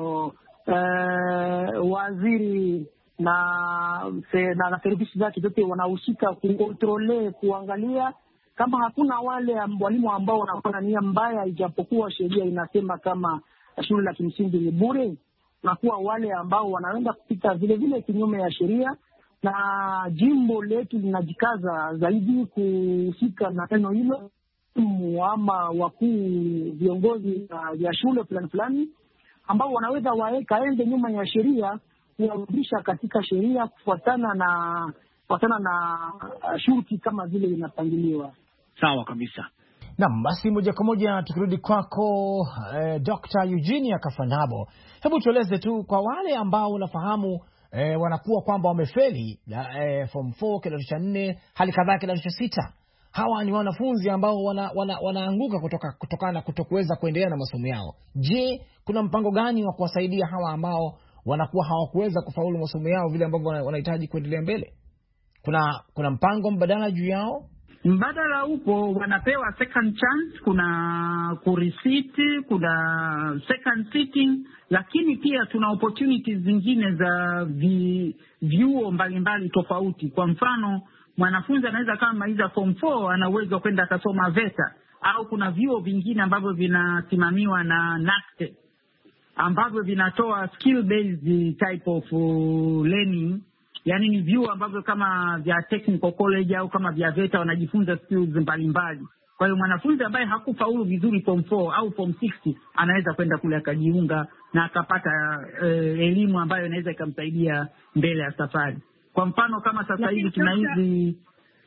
waziri na servisi zake zote wanahusika kukontrole, kuangalia kama hakuna wale walimu ambao wanakuwa na nia mbaya, ijapokuwa sheria inasema kama shule la kimsingi ni bure, na kuwa wale ambao wanaenda kupita vile vile kinyume ya sheria. Na jimbo letu linajikaza zaidi kuhusika na neno hilo, ama wakuu viongozi vya shule fulani ambao wanaweza kaende nyuma ya sheria, kuwarudisha katika sheria kufuatana na shuruti kama vile inapangiliwa. Sawa kabisa. Naam, basi moja kwa moja tukirudi kwako Dr. Eugenia Kafanabo, hebu tueleze tu kwa wale ambao unafahamu wanakuwa kwamba wamefeli form 4 kidato cha 4 hali kadhaa kidato cha 6. Hawa ni wanafunzi ambao wanaanguka kutokana na kutokuweza kuendelea na masomo yao. Je, kuna mpango gani wa kuwasaidia hawa ambao wanakuwa hawakuweza kufaulu masomo yao vile ambavyo wanahitaji kuendelea mbele? Kuna mpango mbadala juu yao? Mbadala upo, wanapewa second chance, kuna kurisiti, kuna second sitting, lakini pia tuna opportunities zingine za vyuo mbalimbali tofauti. Kwa mfano, mwanafunzi anaweza kama maliza form 4 ana uwezo kwenda akasoma VETA au kuna vyuo vingine ambavyo vinasimamiwa na NACTE ambavyo vinatoa skill based type of learning, yani ni vyuo ambavyo kama vya technical college au kama vya VETA wanajifunza skills mbalimbali. Kwa hiyo mwanafunzi ambaye hakufaulu vizuri form 4 au form 6 anaweza kwenda kule akajiunga na akapata elimu ambayo inaweza ikamsaidia mbele ya safari. Kwa mfano kama sasa hivi tuna hizi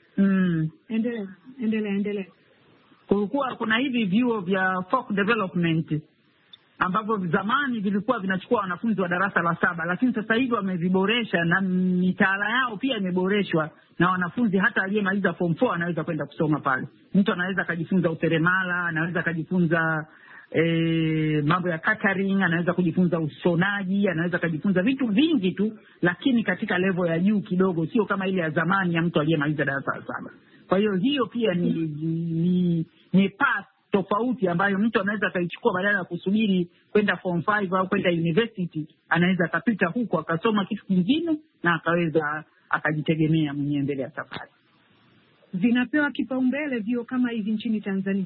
endelea. Kuna hivi vyuo vya folk development ambavyo zamani vilikuwa vinachukua wanafunzi wa darasa la 7, lakini sasa hivi wameviboresha na mitaala yao pia imeboreshwa, na wanafunzi hata aliyemaliza form 4 anaweza kwenda kusoma pale. Mtu anaweza kujifunza useremala, anaweza kujifunza mambo ya catering, anaweza kujifunza ushonaji, anaweza kujifunza vitu vingi tu, lakini katika level ya juu kidogo, sio kama ile ya zamani ya mtu aliyemaliza darasa la 7. Kwa hiyo pia ni path tofauti ambayo mtu anaweza kaichukua badala ya kusubiri kwenda form 5 au kwenda university, anaweza akapita huko akasoma kitu kingine na akaweza akajitegemea mwenyewe mbele ya safari. Zinapewa kipaumbele vio kama hivi nchini Tanzania?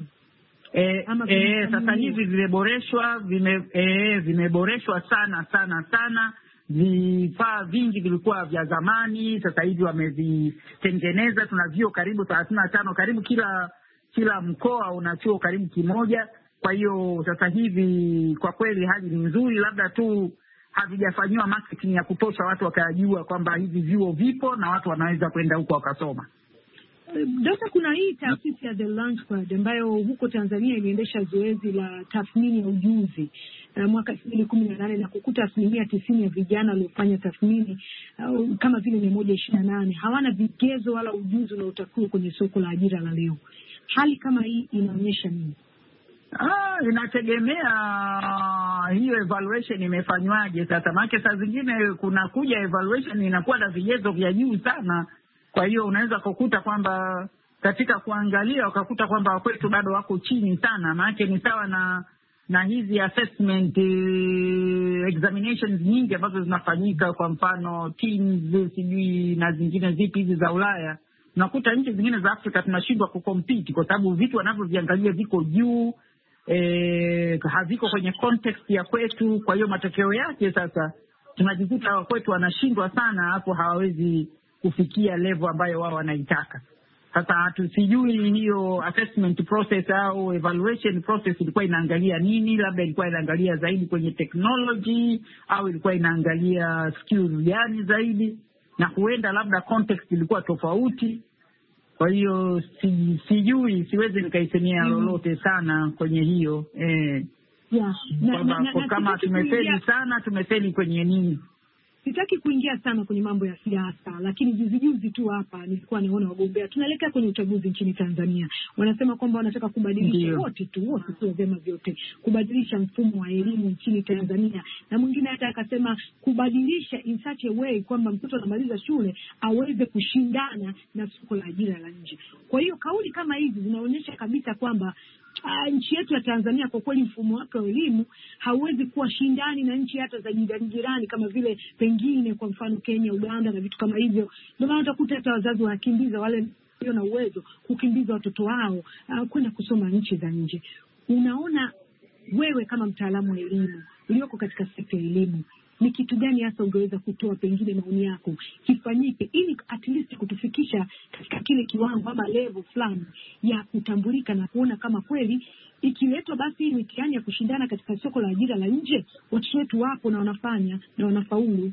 Sasa hivi vimeboreshwa sana. Vifaa vingi vilikuwa vya zamani, sasa hivi wamevitengeneza. Tuna vyuo karibu 35, karibu kila mkoa una chuo karibu kimoja. Kwa hiyo sasa hivi kwa kweli hali ni nzuri, labda tu havijafanyiwa marketing ya kutosha watu wakajua kwamba hivi vyuo vipo na watu wanaweza kwenda huko wakasoma. Dokta, kuna hii taasisi ya The Launchpad ambayo huko Tanzania iliendesha zoezi la tathmini ya ujuzi mwaka 2018 na kukuta 90% ya vijana waliofanya tathmini kama vile 128 hawana vigezo wala ujuzi unaotakiwa kwenye soko la ajira la leo. Hali kama hii inaonyesha nini? Inategemea hiyo evaluation imefanywaje. Sasa maana saa zingine kuna kuja evaluation inakuwa na vigezo vya juu sana. Kwa hiyo unaweza kukuta kwamba katika kuangalia ukakuta kwamba kwetu bado wako chini sana. Maana ni sawa na hizi assessment examinations nyingi ambazo zinafanyika, kwa mfano TIMSS sijui na zingine zipi hizi za Ulaya. Unakuta nchi zingine za Afrika tunashindwa kucompete kwa sababu vitu wanavyoviangalia viko juu, haviko kwenye context ya kwetu. Kwa hiyo matokeo yake sasa tunajikuta kwetu wanashindwa sana, hapo hawawezi kufikia level ambayo wao wanaitaka. Sasa hatusijui hiyo assessment process au evaluation process ilikuwa inaangalia nini, labda ilikuwa inaangalia zaidi kwenye technology au ilikuwa inaangalia skills gani zaidi, na huenda labda context ilikuwa tofauti. Kwa hiyo sijui, siwezi nikaisemea lolote sana kwenye hiyo kama tumefeli sana, tumefeli kwenye nini. Sitaki kuingia sana kwenye mambo ya siasa, lakini juzi tu hapa nilikuwa naona wagombea tunaelekea kwenye uchaguzi nchini Tanzania. Wanasema kwamba wanataka kubadilisha wote sio vyama vyote, kubadilisha mfumo wa elimu nchini Tanzania. Na mwingine hata akasema kubadilisha in such a way kwamba mtoto anamaliza shule aweze kushindana na soko la ajira la nje. Kwa hiyo kauli kama hizi zinaonyesha kabisa kwamba nchi yetu ya Tanzania kwa kweli mfumo wake wa elimu hauwezi kuwa shindani na nchi hata za jirani kama vile pengine kwa mfano Kenya, Uganda na vitu kama hivyo. Ndio maana utakuta hata wazazi wakimbiza wale walio na uwezo kukimbiza watoto wao kwenda kusoma nchi za nje. Unaona wewe kama mtaalamu wa elimu ulioko katika sekta ya elimu, ni kitu gani hasa ungeweza kutoa pengine maoni yako kifanyike ili at least kutufikisha katika kile kiwango ama level fulani ya kutambulika na kuona kama kweli ikiletwa basi mitihani ya kushindana katika soko la ajira la nje watu wetu wapo na wanafanya na wanafaulu?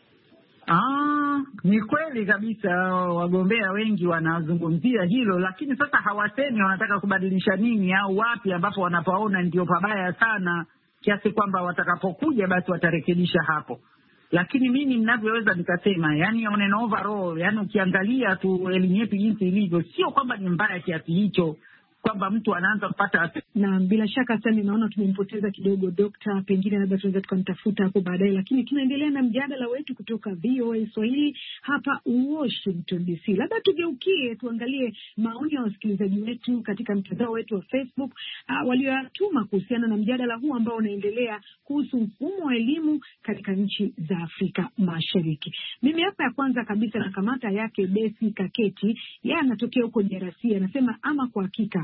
Ni kweli kabisa, wagombea wengi wanazungumzia hilo, lakini sasa hawasemi wanataka kubadilisha nini au wapi ambapo wanapaona ndio pabaya sana kiasi kwamba watakapokuja basi watarekebisha hapo. Lakini mimi ninavyoweza nikasema, yani on an overall, yani ukiangalia tu elimu yetu jinsi ilivyo, sio kwamba ni mbaya kiasi hicho kwamba mtu anaanza kupata. Na bila shaka sana naona tumempoteza kidogo Dokta, pengine labda tunaweza tukamtafuta hapo baadaye, lakini tunaendelea na mjadala wetu kutoka VOA Swahili hapa Washington DC. Labda tugeukie tuangalie maoni ya wasikilizaji wetu katika mtandao wetu wa Facebook waliotuma kuhusiana na mjadala huu ambao unaendelea kuhusu mfumo wa elimu katika nchi za Afrika Mashariki. Mimi hapa ya kwanza kabisa na kamata yake Besi Kaketi, yeye anatokea huko DRC, anasema ama kwa hakika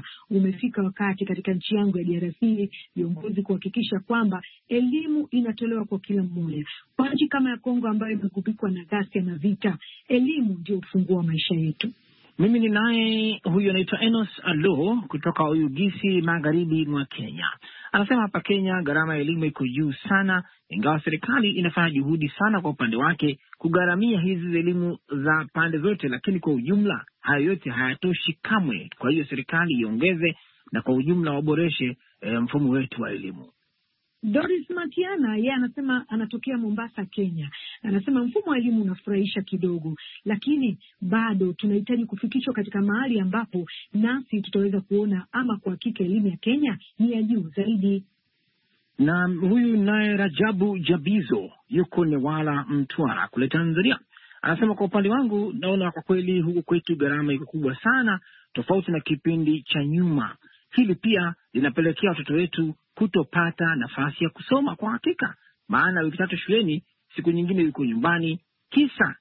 umefika wakati katika nchi yangu ya DRC viongozi kuhakikisha kwamba elimu inatolewa kwa kila mmoja. Kwa nchi kama ya Kongo ambayo imegubikwa na ghasia na vita, elimu ndio ufunguo wa maisha yetu. Mimi ni naye huyu anaitwa Enos Alo kutoka Oyugisi magharibi mwa Kenya. Anasema hapa Kenya gharama ya elimu iko juu sana, ingawa serikali inafanya juhudi sana kwa upande wake kugharamia hizi elimu za pande zote, lakini kwa ujumla hayo yote hayatoshi kamwe. Kwa hiyo serikali iongeze na kwa ujumla waboreshe mfumo wetu wa elimu. Doris Matiana yeye anasema anatokea Mombasa, Kenya. Anasema mfumo wa elimu unafurahisha kidogo, lakini bado tunahitaji kufikishwa katika mahali ambapo nasi tutaweza kuona ama kwa hakika elimu ya Kenya ni ya juu zaidi. Na huyu naye Rajabu Jabizo yuko Newala, Mtwara kule Tanzania. Anasema kwa upande wangu naona kwa kweli huku kwetu gharama iko kubwa sana tofauti na kipindi cha nyuma. Hili pia linapelekea watoto wetu kutopata nafasi ya kusoma kwa hakika. Maana wiki 3 shuleni, siku nyingine yuko nyumbani, kisa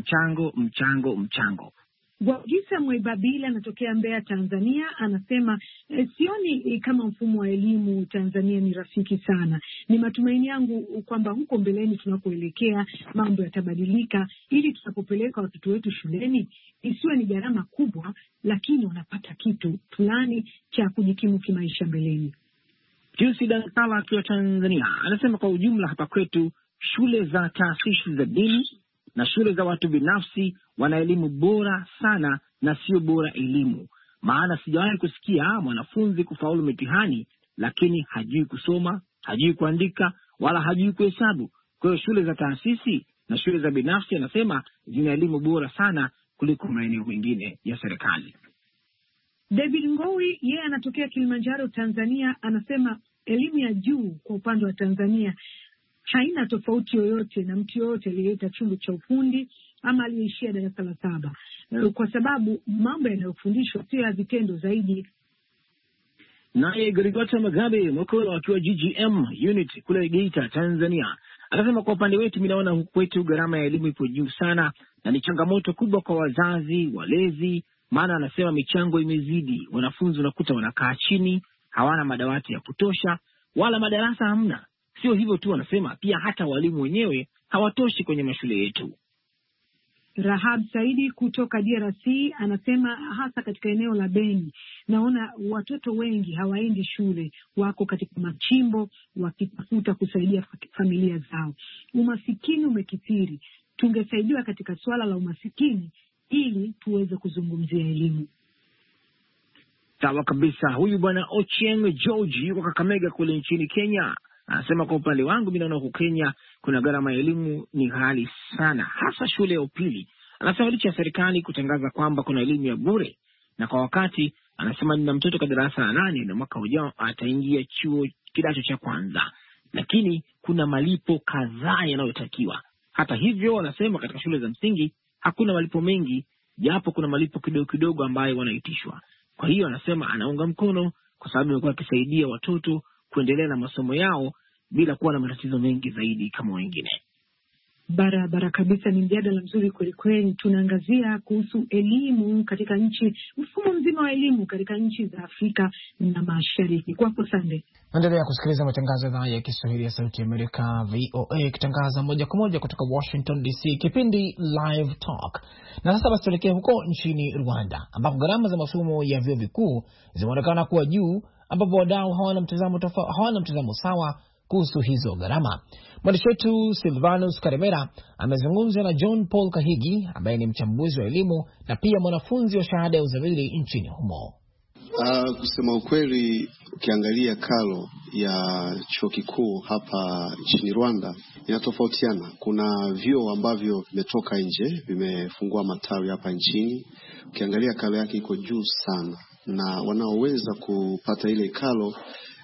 mchango. Gwagisa Mwebabila anatokea Mbeya, Tanzania. Anasema sioni kama mfumo wa elimu Tanzania ni rafiki sana. Ni matumaini yangu kwamba huko mbeleni tunapoelekea mambo yatabadilika, ili tunapopeleka watoto wetu shuleni isiwe ni gharama kubwa, lakini wanapata kitu fulani cha kujikimu kimaisha mbeleni. Jusi Dankala akiwa Tanzania anasema kwa ujumla hapa kwetu shule za taasisi za dini na shule za watu binafsi wana elimu bora sana na sio bora elimu. Maana sijawahi kusikia mwanafunzi kufaulu mitihani lakini hajui kusoma, hajui kuandika wala hajui kuhesabu. Kwa hiyo shule za taasisi na shule za binafsi anasema zina elimu bora sana kuliko maeneo mengine ya serikali. David Ngowi yeye anatokea Kilimanjaro, Tanzania. Anasema elimu ya juu kwa upande wa Tanzania haina tofauti yoyote na mtu yoyote aliyeleta chumba cha ufundi ama aliyeishia darasa la 7, kwa sababu mambo yanayofundishwa sio ya vitendo zaidi. Naye Grigota Magabe Mokolo akiwa GGM unit kule Geita, Tanzania anasema kwa upande wetu mimi naona huku kwetu gharama ya elimu ipo juu sana na ni changamoto kubwa kwa wazazi, walezi. Maana anasema michango imezidi, wanafunzi unakuta wanakaa chini, hawana madawati ya kutosha wala madarasa hamna. Sio hivyo tu, anasema pia hata walimu wenyewe hawatoshi kwenye mashule yetu. Rahab Saidi kutoka DRC anasema hasa katika eneo la Beni, naona watoto wengi hawaendi shule, wako katika machimbo wakitafuta kusaidia familia zao. Umasikini umekithiri, tungesaidiwa katika swala la umasikini ili tuweze kuzungumzia elimu. Sawa kabisa. Huyu bwana Ochieng George yuko Kakamega kule nchini Kenya. Anasema kwa upande wangu mimi naona huko Kenya kuna gharama ya elimu ni ghali sana, hasa shule ya upili. Anasema licha ya serikali kutangaza kwamba kuna elimu ya bure na kwa wakati, anasema nina mtoto kwa darasa la 8 na mwaka ujao ataingia chuo kidato cha kwanza, lakini kuna malipo kadhaa yanayotakiwa. Hata hivyo anasema katika shule za msingi hakuna malipo mengi, japo kuna malipo kidogo ambayo wanaitishwa. Kwa hiyo anasema anaunga mkono kwa sababu imekuwa ikisaidia watoto kuendelea na masomo yao bila kuwa na matatizo mengi zaidi kama wengine. Barabara kabisa, ni mjadala mzuri kweli kweli. Tunaangazia kuhusu elimu katika nchi, mfumo mzima wa elimu katika nchi za Afrika na Mashariki. Kwako Sande. Endelea kusikiliza matangazo ya idhaa ya Kiswahili ya Sauti ya Amerika VOA ikitangaza moja kwa moja kutoka Washington DC, kipindi Live Talk. Na sasa basi tuelekee huko nchini Rwanda ambapo gharama za masomo ya vyuo vikuu zimeonekana kuwa juu, ambapo wadau hawana mtazamo sawa kuhusu hizo gharama. Mwandishi wetu Silvanus Karemera amezungumza na John Paul Kahigi ambaye ni mchambuzi wa elimu na pia mwanafunzi wa shahada ya uzamili nchini humo. Kusema ukweli, ukiangalia karo ya chuo kikuu hapa nchini Rwanda inatofautiana. Kuna vyuo ambavyo vimetoka nje, vimefungua matawi hapa nchini. Ukiangalia karo yake iko juu sana, na wanaoweza kupata ile karo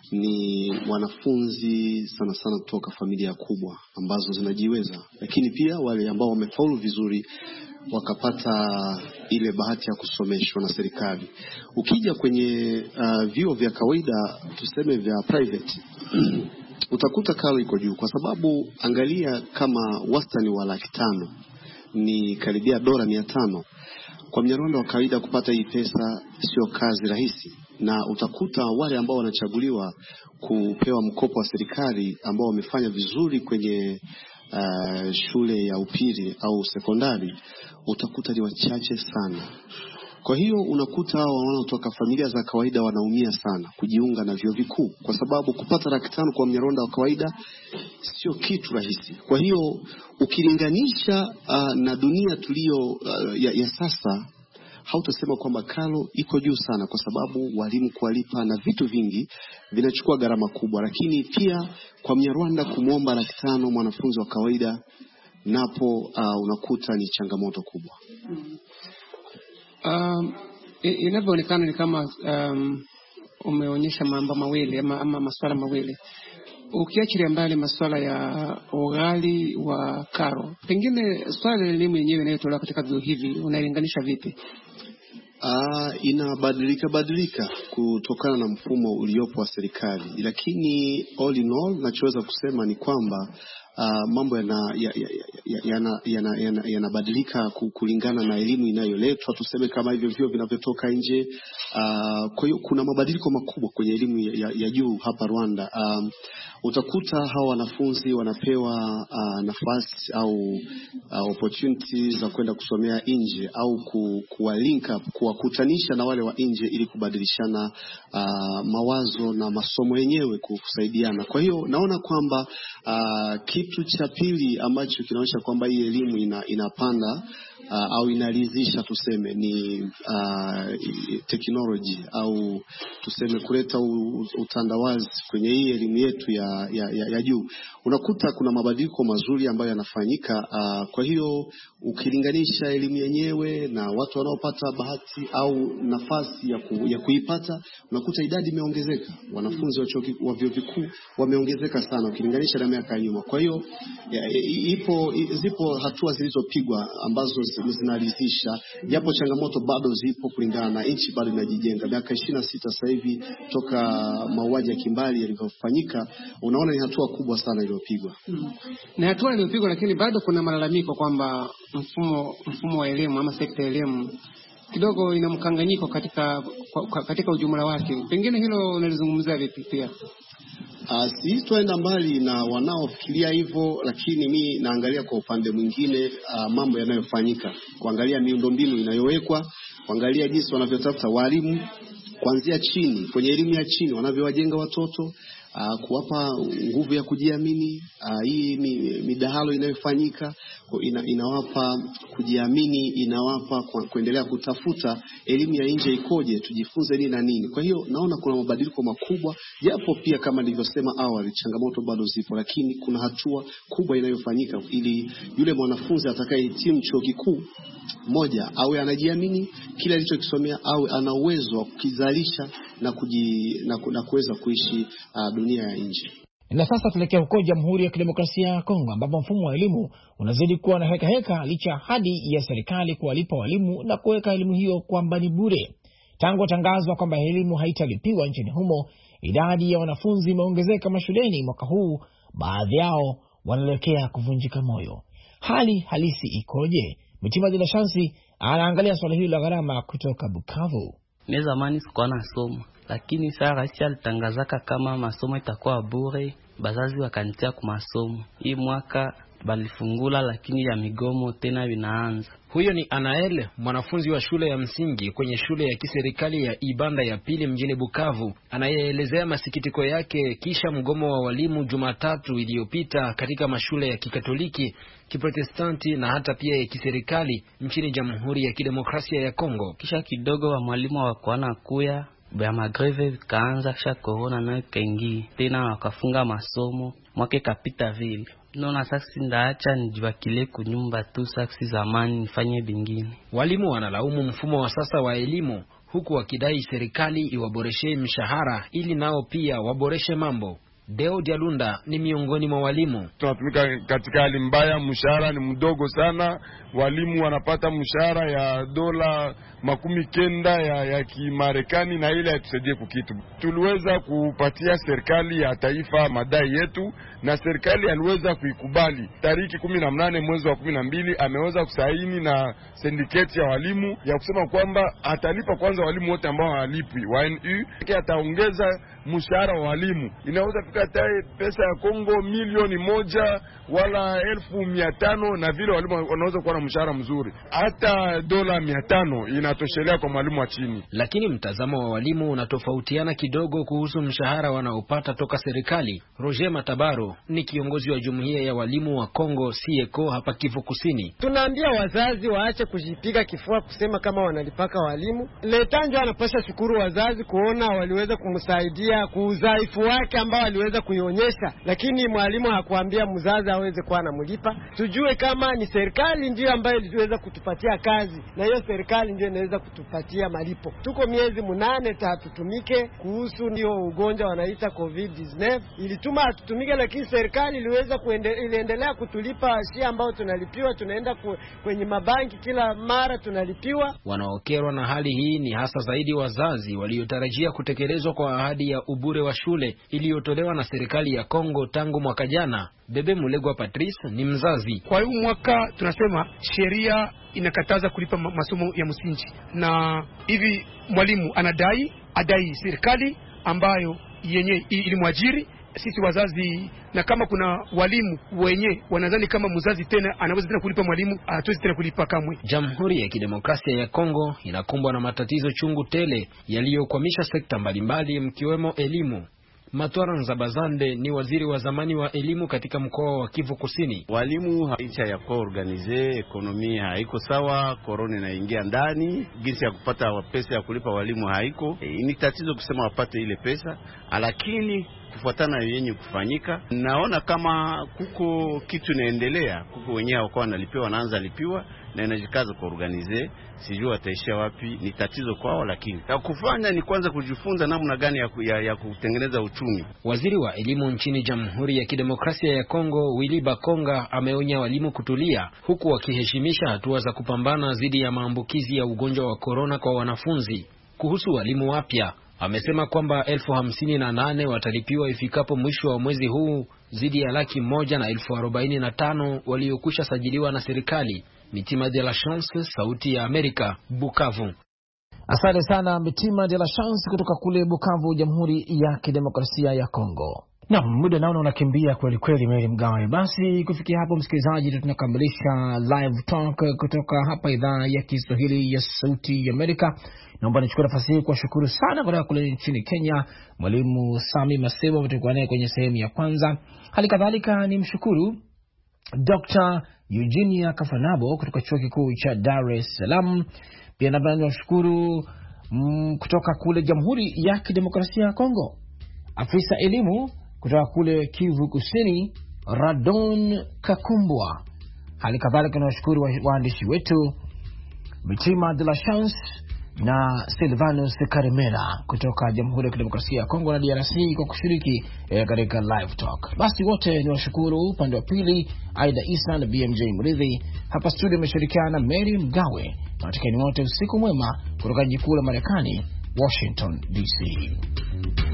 ni wanafunzi sana sana kutoka familia kubwa ambazo zinajiweza, lakini pia wale ambao wamefaulu vizuri wakapata ile bahati ya kusomeshwa na serikali. Ukija kwenye vyuo vya kawaida, tuseme vya private utakuta karo iko juu, kwa sababu angalia kama wastani wa 500,000 ni karibia $500. Kwa Mnyarwanda wa kawaida kupata hii pesa sio kazi rahisi. na utakuta wale ambao wanachaguliwa kupewa mkopo wa serikali ambao wamefanya vizuri kwenye shule ya upili au sekondari, utakuta ni wachache sana. Kwa hiyo unakuta hao wanaotoka familia za kawaida wanaumia sana kujiunga na vyuo vikuu, kwa sababu kupata 500,000 kwa Mnyarwanda wa kawaida sio kitu rahisi. Kwa hiyo ukilinganisha na dunia tulio ya sasa, hautasema kwamba karo iko juu sana, kwa sababu walimu kuwalipa na vitu vingi vinachukua gharama kubwa. Lakini pia kwa Mnyarwanda kumuomba 500,000 mwanafunzi wa kawaida, napo unakuta ni changamoto kubwa. Inavyoonekana ni kama umeonyesha mambo mawili ama masuala mawili. Ukiachilia mbali masuala ya ughali wa karo, pengine swala la elimu yenyewe inayotolewa katika vyuo hivi unailinganisha vipi? Inabadilika kutokana na mfumo uliopo wa serikali, lakini all in all nachoweza kusema ni kwamba mambo yanabadilika kulingana na elimu inayoletwa, tuseme kama hivyo vyuo vinavyotoka nje. Kwa hiyo kuna mabadiliko makubwa kwenye elimu ya juu hapa Rwanda. Utakuta hawa wanafunzi wanapewa nafasi au opportunities za kwenda kusomea nje au kuwalink up, kuwakutanisha na wale wa nje ili kubadilishana mawazo na masomo yenyewe kusaidiana. Kwa hiyo naona kwamba kitu cha pili ambacho kinaonyesha kwamba hii elimu inapanda au inaridhisha, tuseme ni technology au tuseme kuleta utandawazi kwenye hii elimu yetu ya juu. Unakuta kuna mabadiliko mazuri ambayo yanafanyika. Kwa hiyo ukilinganisha elimu yenyewe na watu wanaopata bahati au nafasi ya kuipata, unakuta idadi imeongezeka. Wanafunzi wa vyuo vikuu wameongezeka sana ukilinganisha na miaka ya nyuma. Kwa hiyo zipo hatua zilizopigwa ambazo zinaridhisha, japo changamoto bado zipo kulingana na nchi bado inajijenga. Miaka 26 sasa hivi toka mauaji ya kimbali yalivyofanyika, unaona ni hatua kubwa sana iliyopigwa. Na hatua iliyopigwa, lakini bado kuna malalamiko kwamba mfumo wa elimu ama sekta ya elimu kidogo ina mkanganyiko katika ujumla wake. Pengine hilo unalizungumzia vipi pia? Si tuenda mbali na wanaofikiria hivyo, lakini mimi naangalia kwa upande mwingine mambo yanayofanyika, kuangalia miundombinu inayowekwa, kuangalia jinsi wanavyotafuta walimu kuanzia chini, kwenye elimu ya chini wanavyowajenga watoto, kuwapa nguvu ya kujiamini. Hii midahalo inayofanyika inawapa kujiamini, inawapa kuendelea kutafuta elimu ya nje ikoje, tujifunze nini na nini. Kwa hiyo naona kuna mabadiliko makubwa, japo pia kama nilivyosema awali changamoto bado zipo, lakini kuna hatua kubwa inayofanyika ili yule mwanafunzi atakayehitimu chuo kikuu moja awe anajiamini kila alichokisomea, awe ana uwezo wa kukizalisha na kuweza kuishi dunia ya nje. Na sasa tuelekea huko Jamhuri ya Kidemokrasia ya Kongo, ambapo mfumo wa elimu unazidi kuwa na heka licha hadi ya serikali kuwalipa walimu na kuweka elimu hiyo kwamba ni bure. Tangu tangazwa kwamba elimu haitalipiwa nchini humo, idadi ya wanafunzi imeongezeka mashuleni mwaka huu, baadhi yao wanaelekea kuvunjika moyo. Hali halisi ikoje? Mitima Dila Shansi anaangalia swala hili la gharama kutoka Bukavu. Ni zamani sikuwa nasoma, lakini sasa rais alitangazaka kama masomo itakuwa bure, bazazi wakanitia kwa masomo. Hii mwaka balifungula, lakini ya migomo tena vinaanza. Huyo ni Anael, mwanafunzi wa shule ya msingi kwenye shule ya kiserikali ya Ibanda ya pili mjini Bukavu, anayeelezea masikitiko yake kisha mgomo wa walimu Jumatatu iliyopita katika mashule ya Kikatoliki, Kiprotestanti na hata pia ya kiserikali nchini Jamhuri ya Kidemokrasia ya Kongo. Kisha kidogo wa mwalimu wakuana kuya ya magreve kaanza, kisha corona nayo kaingia tena wakafunga masomo mwake kapita vile. Nona sasa ndaacha nijibakile kunyumba tu, sasa zamani nifanye bingine. Walimu wanalaumu mfumo wa sasa wa elimu, huku wakidai serikali iwaboreshe mshahara ili nao pia waboreshe mambo. Deo Dialunda ni miongoni mwa walimu. Tunatumika katika hali mbaya, mshahara ni mdogo sana. Walimu wanapata mshahara ya dola 90 ya Kimarekani, na ile hatusaidie kukitu. Tuliweza kupatia serikali ya taifa madai yetu na serikali aliweza kuikubali. Tariki 18 mwezi wa 12 ameweza kusaini na syndicate ya walimu ya kusema kwamba atalipa kwanza walimu wote ambao hawalipwi wa NU, ataongeza mshahara wa walimu. Inaweza tukatae pesa ya Kongo 1,000,000 wala 1,500, na vile walimu wanaweza kuwa na mshahara mzuri. Hata dola 500 inatoshelea kwa mwalimu wa chini. Lakini mtazamo wa walimu unatofautiana kidogo kuhusu mshahara wanaopata toka serikali. Roger Matabaro ni kiongozi wa jumuiya ya walimu wa Kongo CECO hapa Kivu Kusini. Tunaambia wazazi waache kujipiga kifua kusema kama wanalipaka walimu. Letanjo anapaswa shukuru wazazi kuona waliweza kumsaidia kuudhaifu wake ambao aliweza kuionyesha, lakini mwalimu hakuambia mzazi aweze kuwa anamlipa. Tujue kama ni serikali ndio ambayo iliweza kutupatia kazi, na hiyo serikali ndio inaweza kutupatia malipo. Tuko miezi 8 hatutumike kuhusu ndio ugonjwa wanaita COVID-19. Ilituma hatutumike, lakini serikali iliweza iliendelea kutulipa shia ambao tunalipiwa. Tunaenda kwenye mabanki kila mara tunalipiwa. Wanaokerwa na hali hii ni hasa zaidi wazazi waliotarajia kutekelezwa kwa ahadi ya ubure wa shule iliyotolewa na serikali ya Kongo tangu mwaka jana. Bebe Mulegwa Patrice ni mzazi. Kwa hiyo mwaka tunasema sheria inakataza kulipa masomo ya msingi, na hivi mwalimu adai serikali ambayo yenye ilimwajiri sisi wazazi. Na kama kuna walimu wenye wanadhani kama mzazi tena anaweza tena kulipa mwalimu, hatuwezi tena kulipa kamwe. Jamhuri ya Kidemokrasia ya Kongo inakumbwa na matatizo chungu tele yaliyokwamisha sekta mbalimbali mkiwemo elimu. Matwara Nzabazande ni waziri wa zamani wa elimu katika mkoa wa Kivu Kusini. Walimu licha ya kuorganize ekonomia haiko sawa, korona inaingia ndani, jinsi ya kupata pesa ya kulipa walimu haiko. Ni tatizo kusema wapate ile pesa, lakini kufuatana yenye kufanyika, naona kama kuko kitu inaendelea, kuko wenyewe wako wanalipiwa, wanaanza lipiwa na inajikaza kuorganize. Sijui ataishia wapi, ni tatizo kwao, lakini ya kufanya ni kwanza kujifunza namna gani ya kutengeneza uchumi. Waziri wa elimu nchini Jamhuri ya Kidemokrasia ya Kongo Willy Bakonga ameonya walimu kutulia, huku wakiheshimisha hatua za kupambana dhidi ya maambukizi ya ugonjwa wa corona kwa wanafunzi. Kuhusu walimu wapya, amesema kwamba 58,000 watalipiwa ifikapo mwisho wa mwezi huu zidi ya 145,000 waliokwisha sajiliwa na serikali. Mitima de la Chance, Sauti ya Amerika, Bukavu. Asante sana Mitima de la Chance kutoka kule Bukavu, Jamhuri ya Kidemokrasia ya Kongo. Na muda naona unakimbia kweli kweli, Mary Mgawe. Basi kufikia hapo, msikilizaji, tunakamilisha live talk kutoka hapa idhaa ya Kiswahili ya Sauti ya Amerika. Naomba nichukue nafasi hii kuwashukuru sana kutoka kule nchini Kenya, Mwalimu Sami Masebo mtakuwa naye kwenye sehemu ya kwanza. Hali kadhalika ni mshukuru Dr. Eugenia Kafanabo kutoka Chuo Kikuu cha Dar es Salaam. Pia naomba niwashukuru kutoka kule Jamhuri ya Kidemokrasia ya Kongo, afisa elimu kutoka kule Kivu Kusini, Radon Kakumbwa. Hali kadhalika nawashukuru waandishi wetu Mitima de la Chance na Silvanus Karimera kutoka Jamhuri ya Kidemokrasia ya Kongo na DRC kwa kushiriki katika live talk. Basi wote ni washukuru. Upande wa pili Aida Isa na BMJ Mridhi. Hapa studio imeshirikiana Mary Mgawe. Nawatakeni wote usiku mwema kutoka jikuu la Marekani, Washington DC.